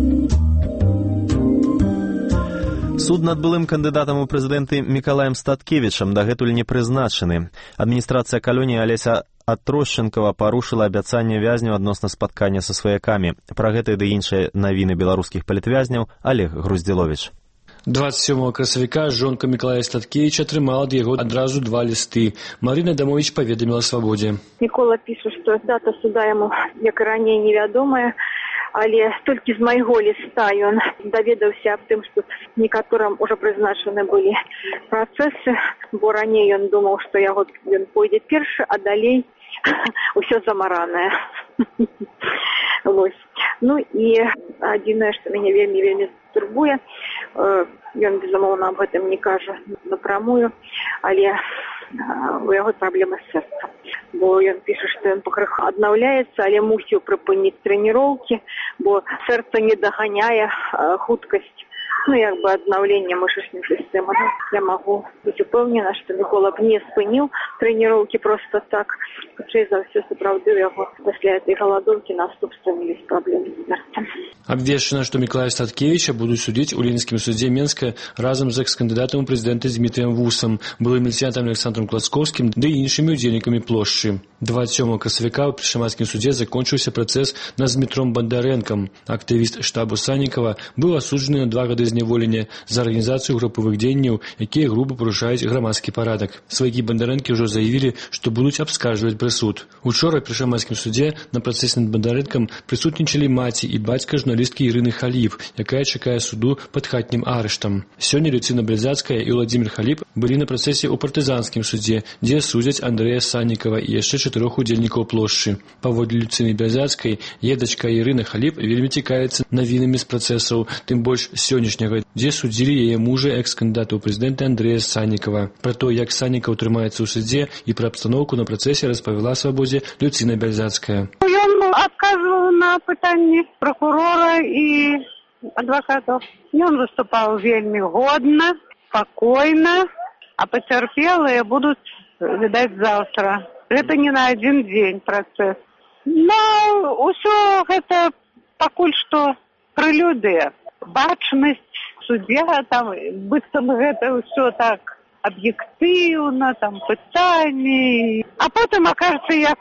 Суд над былым кандыдатам у прэзідэнты Мікалаем Статкевічам дагэтуль не прызначаны. Адміністрацыя калоніі Алеся Атрощенкова парушыла абяцанне вязняў адносна спаткання са сваякамі. Пра гэта ды іншыя навіны беларускіх палітвязняў Олег Груздзіловіч. двадцать седьмого красавіка жонка Мікалая Статкевіча атрымала ад яго адразу два лісты. Марына Адамович паведаміла Свабодзе. Мікола піша, што дата суда яму, як і раней, невядомая, але толькі з майго ліста ён даведаўся аб тым, што некаторым ужо прызначаны былі працэсы, бо раней ён думаў, што яго ён пойдзе першы, а далей усё замаранае. Ну і адзінае, што мяне вельмі вельмі турбуе, ён безумоўна аб гэтым не кажа напрамую, але у яго праблемы з сэрцам. Бо ён піша, што ён пакрыху аднаўляецца, але мусіў прыпыніць трэніроўкі, бо сэрца не даганяе хуткасць, ну, як бы аднаўлення мышачнай сістэмы. Я магу быць упэўнена, што Мікола б не спыніў трэніроўкі проста так. Хутчэй за ўсё, сапраўды, у яго пасля этой галадоўкі наступствы мелись праблемы з сэрцам. Абвешчана, што Мікалая Статкевіча будуць судзіць у Ленінскім судзе Менска разам з экс-кандыдатам у прэзідэнты Змітрыем Вусам, былым лейтенантам Александром Клацкоўскім ды іншымі ўдзельнікамі плошчы. двадцать седьмого красавіка ў Прышамацкім судзе закончыўся працэс над Змітром Бандарэнкам. Актывіст штабу Саннікава быў асуджаны на два гады зняволення за арганізацыю групавых дзеянняў, якія груба парушаюць грамадскі парадак. Сваякі Бандарэнкі ўжо заявілі, што будуць абскарджваць прысуд. Учора ў Прышамацкім судзе на працэсе над Бандарэнкам прысутнічалі маці і бацька журналісткі Ірыны Халіп, якая чакае суду пад хатнім арыштам. Сёння Люцина Бяльзацкая і Владзімір Халіп былі на працэсе ў партызанскім судзе, дзе судзяць Андрэя Саннікава і яшчэ чатырох удзельнікаў плошчы. Паводле Люцины Бяльзацкай, яе дачка Ірына Халіп вельмі цікавіцца навінамі з працэсаў, тым больш сённяшняга, дзе судзілі яе мужа экс-кандыдата ў прэзідэнты Андрэя Саннікава. Пра то, як Саннікаў трымаецца ў судзе і пра абстаноўку на працэсе распавяла Свабодзе Люцина Бяльзацкая. Ён адказваў на пытанні прокурора і адвакатаў. Ён выступаў вельмі годна, спакойна, а пацярпелыя будуць, відаць, заўтра. Гэта не на адзін дзень працэс. Но ўсё гэта пакуль што прэлюдыя. Бачнасць суддзя, там, быццам гэта ўсё так аб'ектыўна, там, пытанні. А потым акажацца, як,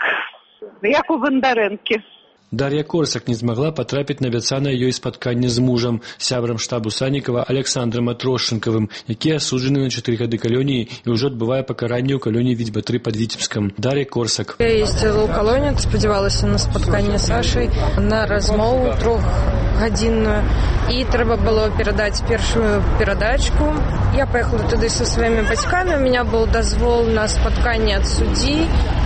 як у Бандарэнкі. Дар'я Корсак не змагла патрапіць на абяцанае ёй спатканне з мужам, сябрам штабу Саннікава Александром Атрошченкавым, які асуджаны на чатыры гады калоніі і ўжо адбывае пакаранне ў калоніі Віцьба тры пад Віцебскам. Дар'я Корсак. Я ездила ў калонію, спадзявалася на спатканне з Сашай, на размову трохгадзінную, і трэба было перадаць першую перадачку. Я поехала туды со сваімі бацькамі, у меня был дазвол на спатканне ад суддзі,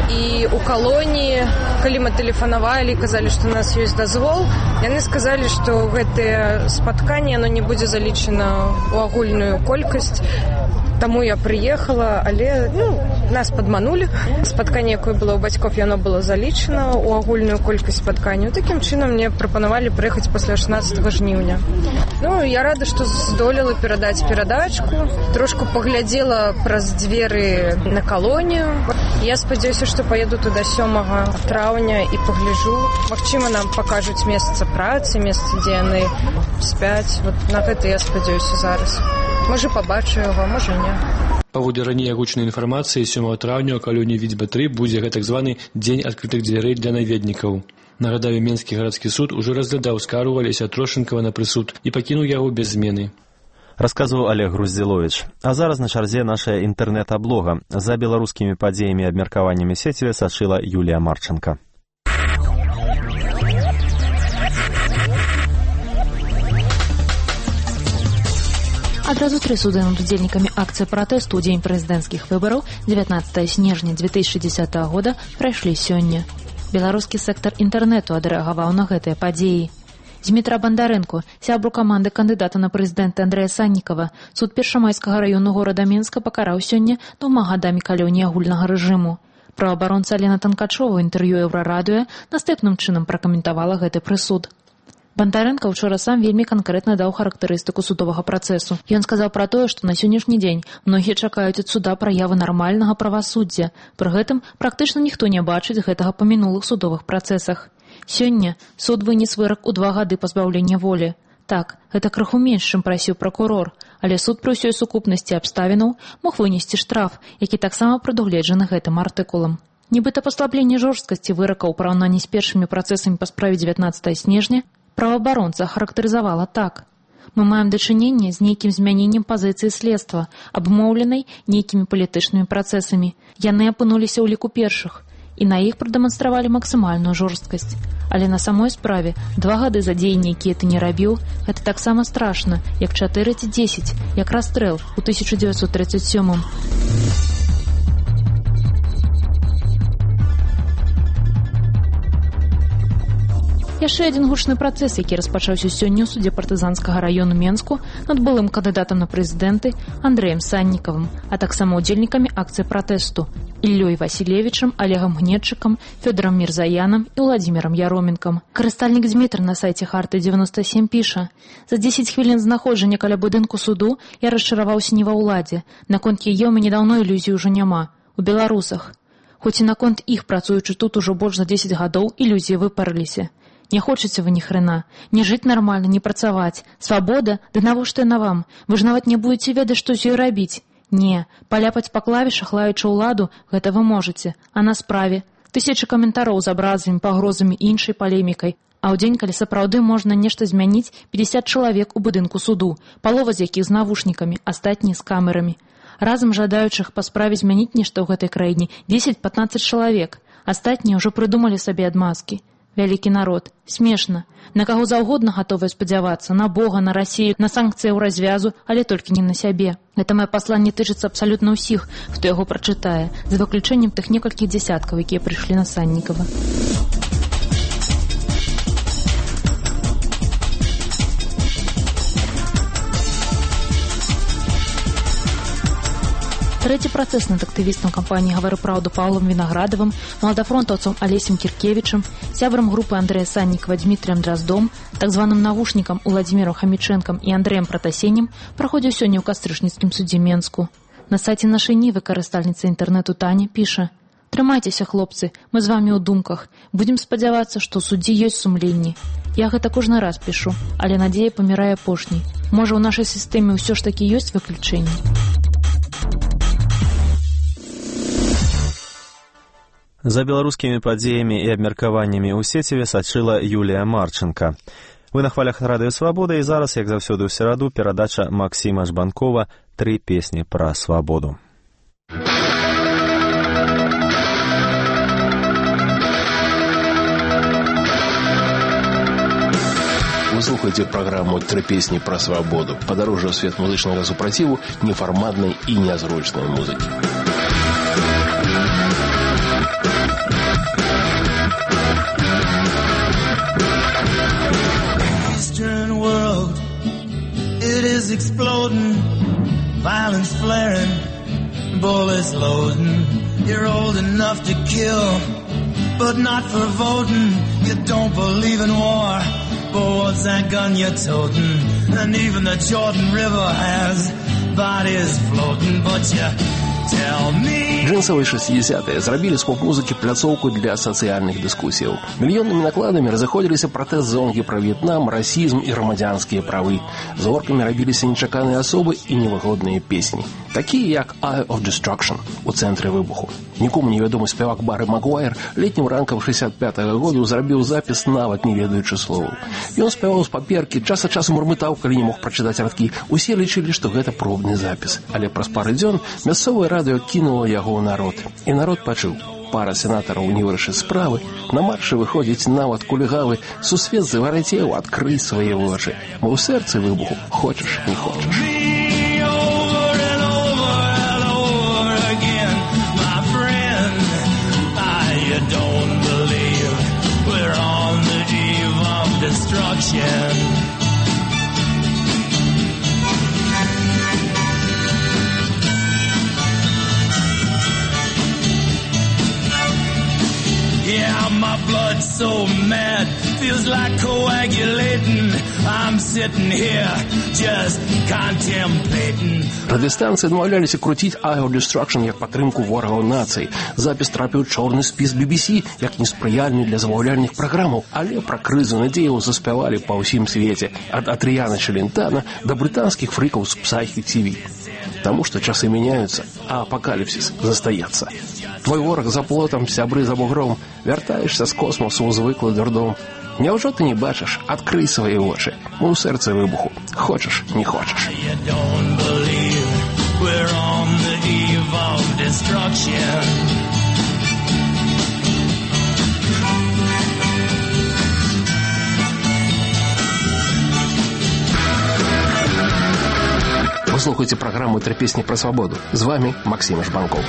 і у калоніі, калі мы тэлефанавалі, казалі, што у нас ёсць дазвол, яны сказалі, што гэтае спатканне оно не будзе залічана ў агульную колькасць. Таму я прыехала, але ну, нас падманулі. Спатканне, якое было ў бацькоў, яно было залічана ў агульную колькасць спатканняў. Такім чынам мне прапанавалі прыехаць пасля шаснаццатага жніўня. Ну, я рада, што здолела перадаць перадачку. Трошку паглядзела праз дзверы на калонію. Я спадзяюся, што паеду туды сёмага траўня і пагляджу. Магчыма, нам пакажуць месца працы, месца, дзе яны спяць. Вот на гэта я спадзяюся зараз. Можа, пабачу яго, можа, не. Паводле раней агучанай інфармацыі, сёмага траўня ў калоніі Віцьба тры будзе так званы дзень адкрытых дзвярэй для наведнікаў. Нагадаю, Менскі гарадскі суд ужо разглядаў скаргу Алеся Трошынкава на прысуд і пакінуў яго без змены. Расказваў Олег Груздзіловіч. А зараз на чарзе наша інтэрнэт-аблога. За беларускімі падзеямі і абмеркаваннямі сеціве сачыла Юлія Марченка. Адразу тры суды над удзельнікамі акцыі пратэсту ў дзень прэзідэнцкіх выбараў дзевятнаццатага снежня две тысячи десятого года прайшлі сёння. Беларускі сектар інтэрнэту адрэагаваў на гэтыя падзеі. Змітра Бандарэнку, сябру каманды кандыдата на прэзідэнта Андрэя Саннікава, суд Першамайскага раёну горада Менска пакараў сёння двума гадамі калоніі агульнага рэжыму. Праваабаронца Алена Танкачова ў інтэрв'ю Еўрарадыё наступным чынам пракаментавала гэты прысуд. Бандарэнка учора сам вельмі канкрэтна даў характарыстыку судовага працэсу. Ён сказаў пра тое, што на сённяшні дзень многія чакаюць ад суда праявы нармальнага правасуддзя. Пры гэтым практычна ніхто не бачыць гэтага па мінулых судовых працэсах. Сёння суд вынес вырак у два гады пазбаўлення волі. Так, гэта крыху менш, чым прасіў пракурор, але суд пры ўсёй сукупнасці абставінаў мог вынесці штраф, які таксама прадугледжаны гэтым артыкулам. Нібыта паслабленне жорсткасці вырака ў параўнанні з першымі працэсамі па справе дзевятнаццатага снежня праваабаронца характарызавала так. Мы маем дачыненне з нейкім змяненнем пазіцыі следства, абумоўленай нейкімі палітычнымі працэсамі. Яны апынуліся ў ліку першых, і на іх прадэманстравалі максімальную жорсткасць. Але на самой справе два гады за дзеянні, якія ты не рабіў, гэта таксама страшна, як чатыры ці дзесяць, як расстрэл у тысяча дзевяцьсот тридцать сёмым. Яшчэ адзін гучны працэс, які распачаўся сёння ў судзе партызанскага раёну Менску над былым кандыдатам на прэзідэнты Андрэем Саннікавым, а таксама удзельнікамі акцыі пратэсту Іллёй Васілевічам, Олегам Гнетчыкам, Фёдорам Мірзаянам і Владзімірам Яроменкам. Карыстальнік Дзмітр на сайце Харты девяносто семь піша: «За дзесяць хвілін знаходжання каля будынку суду я расчараваўся не ва ўладзе. Наконт яе ў мяне даўно ілюзій ужо няма. У беларусах. Хоць і наконт іх, працуючы тут ужо больш за дзесяць гадоў, ілюзіі выпарыліся. Не хочаце вы ні хрена, не жыць нармальна, не працаваць. Свабода? Ды навошта яна вам? Вы ж нават не будзеце ведаць, што з ёй рабіць. Не, паляпаць па клавішах, лаючы ўладу, гэта вы можаце. А на справе? Тысячы каментароў з абразамі, пагрозамі і іншай палемікай. А ў дзень, калі сапраўды можна нешта змяніць, пятьдесят чалавек у будынку суду, палова з якіх з навушнікамі, астатнія з камерамі. Разам жадаючых па справе змяніць нешта ў гэтай краіне десять-пятнадцать чалавек. Астатнія ўжо прыдумалі сабе адмазкі. Вялікі народ. Смешна. На каго заўгодна гатовыя спадзявацца, на Бога, на Расію, на санкцыі ў развязу, але толькі не на сябе. Гэта маё пасланне тычыцца абсалютна ўсіх, хто яго прачытае, за выключэннем тых некалькіх дзясяткаў, якія прыйшлі на Саннікава. Трэці працэс над актывістам кампаніі «Гавары праўду» Паўлам Вінаградавым, маладафронтаўцам Алесем Кіркевічам, сябрам групы Андрэя Саннікава Дмітрыем Драздом, так званым навушнікам Уладзімірам Хамічэнкам і Андрэем Пратасенем праходзіў сёння ў кастрычніцкім судзе Менску. На сайце нашай нівы карыстальніца інтэрнэту Таня піша: «Трымайцеся, хлопцы, мы з вамі ў думках. Будзем спадзявацца, што ў суддзі ёсць сумленні. Я гэта кожны раз пішу, але надзея памірае апошняй. Можа, ў нашай сістэме ўсё ж такі ёсць выключэнні». За беларускімі падзеямі і абмеркаваннямі ў сеціве сачыла Юлія Марченка. Вы на хвалях Радыё Свабода, і зараз, як заўсёды ў сераду, перадача Максіма Жбанкова «Тры песні пра свабоду». Вы слухаеце праграму «Тры песні пра свабоду». Падарожжа ў свет музычнага супраціву, нефарматнай і нязручнай музыкі. Eastern world, it is exploding. violence flaring, bullets loading. You're old enough to kill, but not for voting. You don't believe in war, but what's that gun you're toting? And even the Jordan River has bodies floating, but you tell me. Джинсовые шестидесятые зрабілі з поп-музыкі пляцоўку для сацыяльных дыскусіяў. Мільённымі накладамі разыходзіліся пратэст-зонгі пра В'етнам, расізм і грамадзянскія правы. Зоркамі рабіліся нечаканыя асобы і невыгодныя песні, такія як «Eye of Destruction» у цэнтры выбуху. Нікому невядомы спявак Бары Магуайр летнім ранкам шэсцьдзесят пятага году зрабіў запіс, нават не ведаючы словаў. Ён спяваў з паперкі, час ад часу мурмытаў, калі не мог прачытаць радкі. Усе лічылі, што гэта пробны запіс. Але праз пары дзён мясцовае радыё кінула яго ў народ. І народ пачуў. Пара сенатараў не вырашыць справы, на маршы выходзіць нават кулігавы, сусвет заварацеў, адкрый свае вочы. Бо ў сэрцы выбуху хочаш, не хочаш. Destruction. Yeah, my blood's so mad, feels like coagulating. I'm sitting here just contemplating. Пратэстанцы адмаўляліся круціць «Eye of Destruction» як падтрымку ворагаў нацыі. Запіс трапіў чорны спіс би би сі як неспрыяльны для замаўляльных праграмаў, але пра крызу надзеяў заспявалі па ўсім свеце, ад Атрыяна Челентана да брытанскіх фрыкаў з Psyche ти ви. Таму што часы мяняюцца, а апакаліпсіс застаецца. Твой вораг за плотам, сябры за бугром, вяртаешся з космосу ў звыклы дурдом. Няўжо ты не бачыш? Адкрый свае вочы. Мы ў сэрцы выбуху. Хочаш, не хочаш. Вы слухаеце праграму «Тры песні пра свабоду». З вами Максим Жбанков.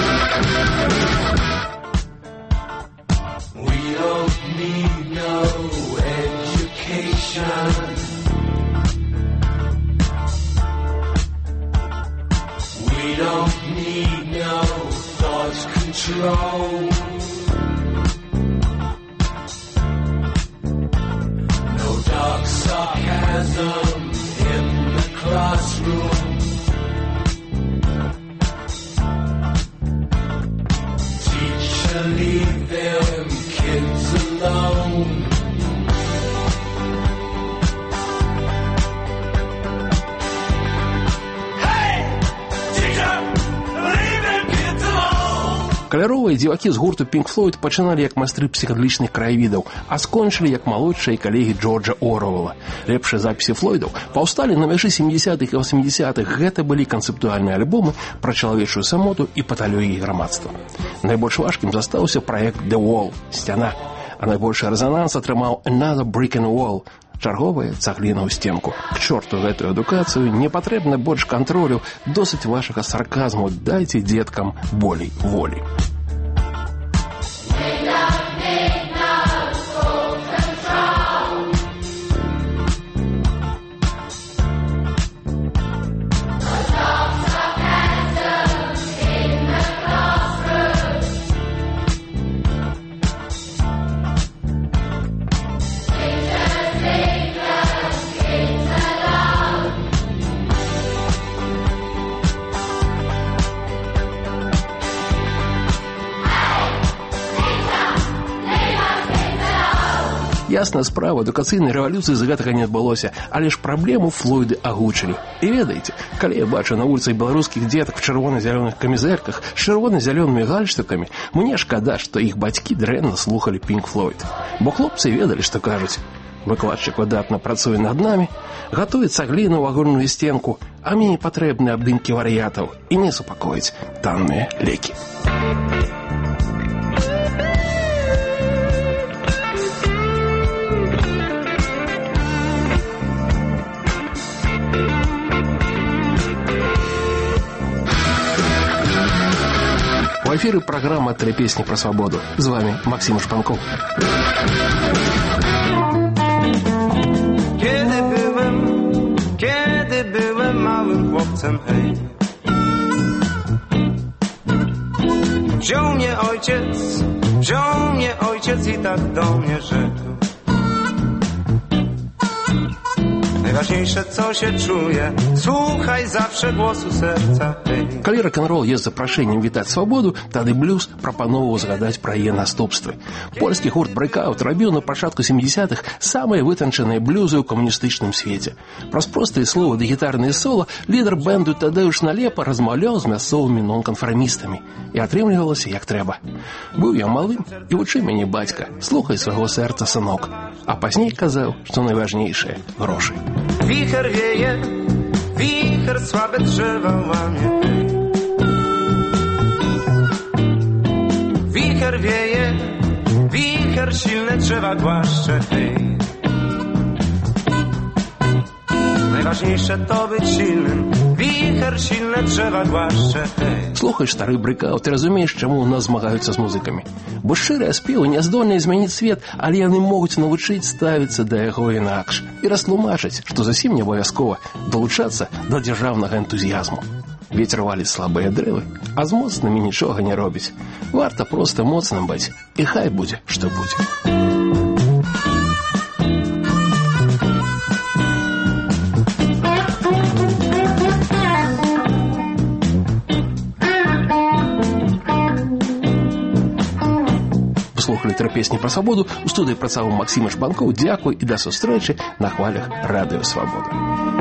Leave them kids alone. Каляровыя дзівакі з гурту Pink Floyd пачыналі як майстры псіхадэлічных краявідаў, а скончылі як малодшыя калегі Джорджа Оруэлла. Лепшыя запісы Флойдаў паўсталі на мяжы сямідзесятых і васьмідзесятых. Гэта былі канцэптуальныя альбомы пра чалавечую самоту і паталогіі грамадства. Найбольш важкім застаўся праект The Wall – «Сцяна», а найбольшы рэзананс атрымаў Another Brick in the Wall – чарговая цагліна ў стенку. К чорту гэтую адукацыю, не патрэбна больш кантролю, досыць вашага сарказму, дайце дзеткам болей волі. Ясная справа, адукацыйнай рэвалюцыі з гэтага не адбылося, але ж праблему Флойды агучылі. І ведаеце, калі я бачу на вуліцах беларускіх дзетак в чырвона-зялёных камізэльках з чырвона-зялёнымі гальштукамі, мне шкада, што іх бацькі дрэнна слухалі Pink Floyd. Бо хлопцы ведалі, што кажуць. Выкладчык выдатна працуе над намі, гатуе цагліну ў агульную стенку, а мне патрэбны абдымкі варыятаў і не супакоіць танныя лекі. В эфире программа «Три песни про свободу». С вами Максим Шпанков. Kiedy byłem, kiedy byłem małym chłopcem, chłopcem, hej. Wziął mnie ojciec, wziął mnie ojciec i tak do mnie rzekł. Najważniejsze, co się czuje, słuchaj zawsze głosu serca. Калі рок-н-рол есть запрашэннем вітаць свабоду, тады блюз прапаноўваў згадаць пра яе наступствы. Польскі гурт Breakout рабіў на пачатку сямідзесятых самыя вытанчаныя блюзы ў камуністычным свеце. Праз простыя словы ды гітарныя сола лідар бэнду Тадеуш Налепа размаўляў з мясцовымі нонканфармістамі. І атрымлівалася як трэба. Быў я малым, і вучы мяне бацька, слухай свайго сэрца, сынок. А пазней казаў, што найважнейшае – грошы. Wicher wieje, wicher słabe drzewa łamie. Wicher wieje, wicher silne drzewa głaszcze. Hej. Najważniejsze to być silnym, wicher silne drzewa głaszcze. Hej. Слухаеш стары Breakout, ты разумееш, чаму ў нас змагаюцца з музыкамі. Бо шчырыя спевы не здольныя змяніць свет, але яны могуць навучыць ставіцца да яго інакш і растлумачыць, што зусім не абавязкова далучацца да дзяржаўнага энтузіязму. Вецер валіць слабыя дрэвы, а з моцнымі нічога не робіць. Варта проста моцным быць, і хай будзе, што будзе. Слухали тры песні пра свабоду. У студыі працаваў Максім Шбанкоў. Дзякуй і да сустрэчы на хвалях радыё Свабода.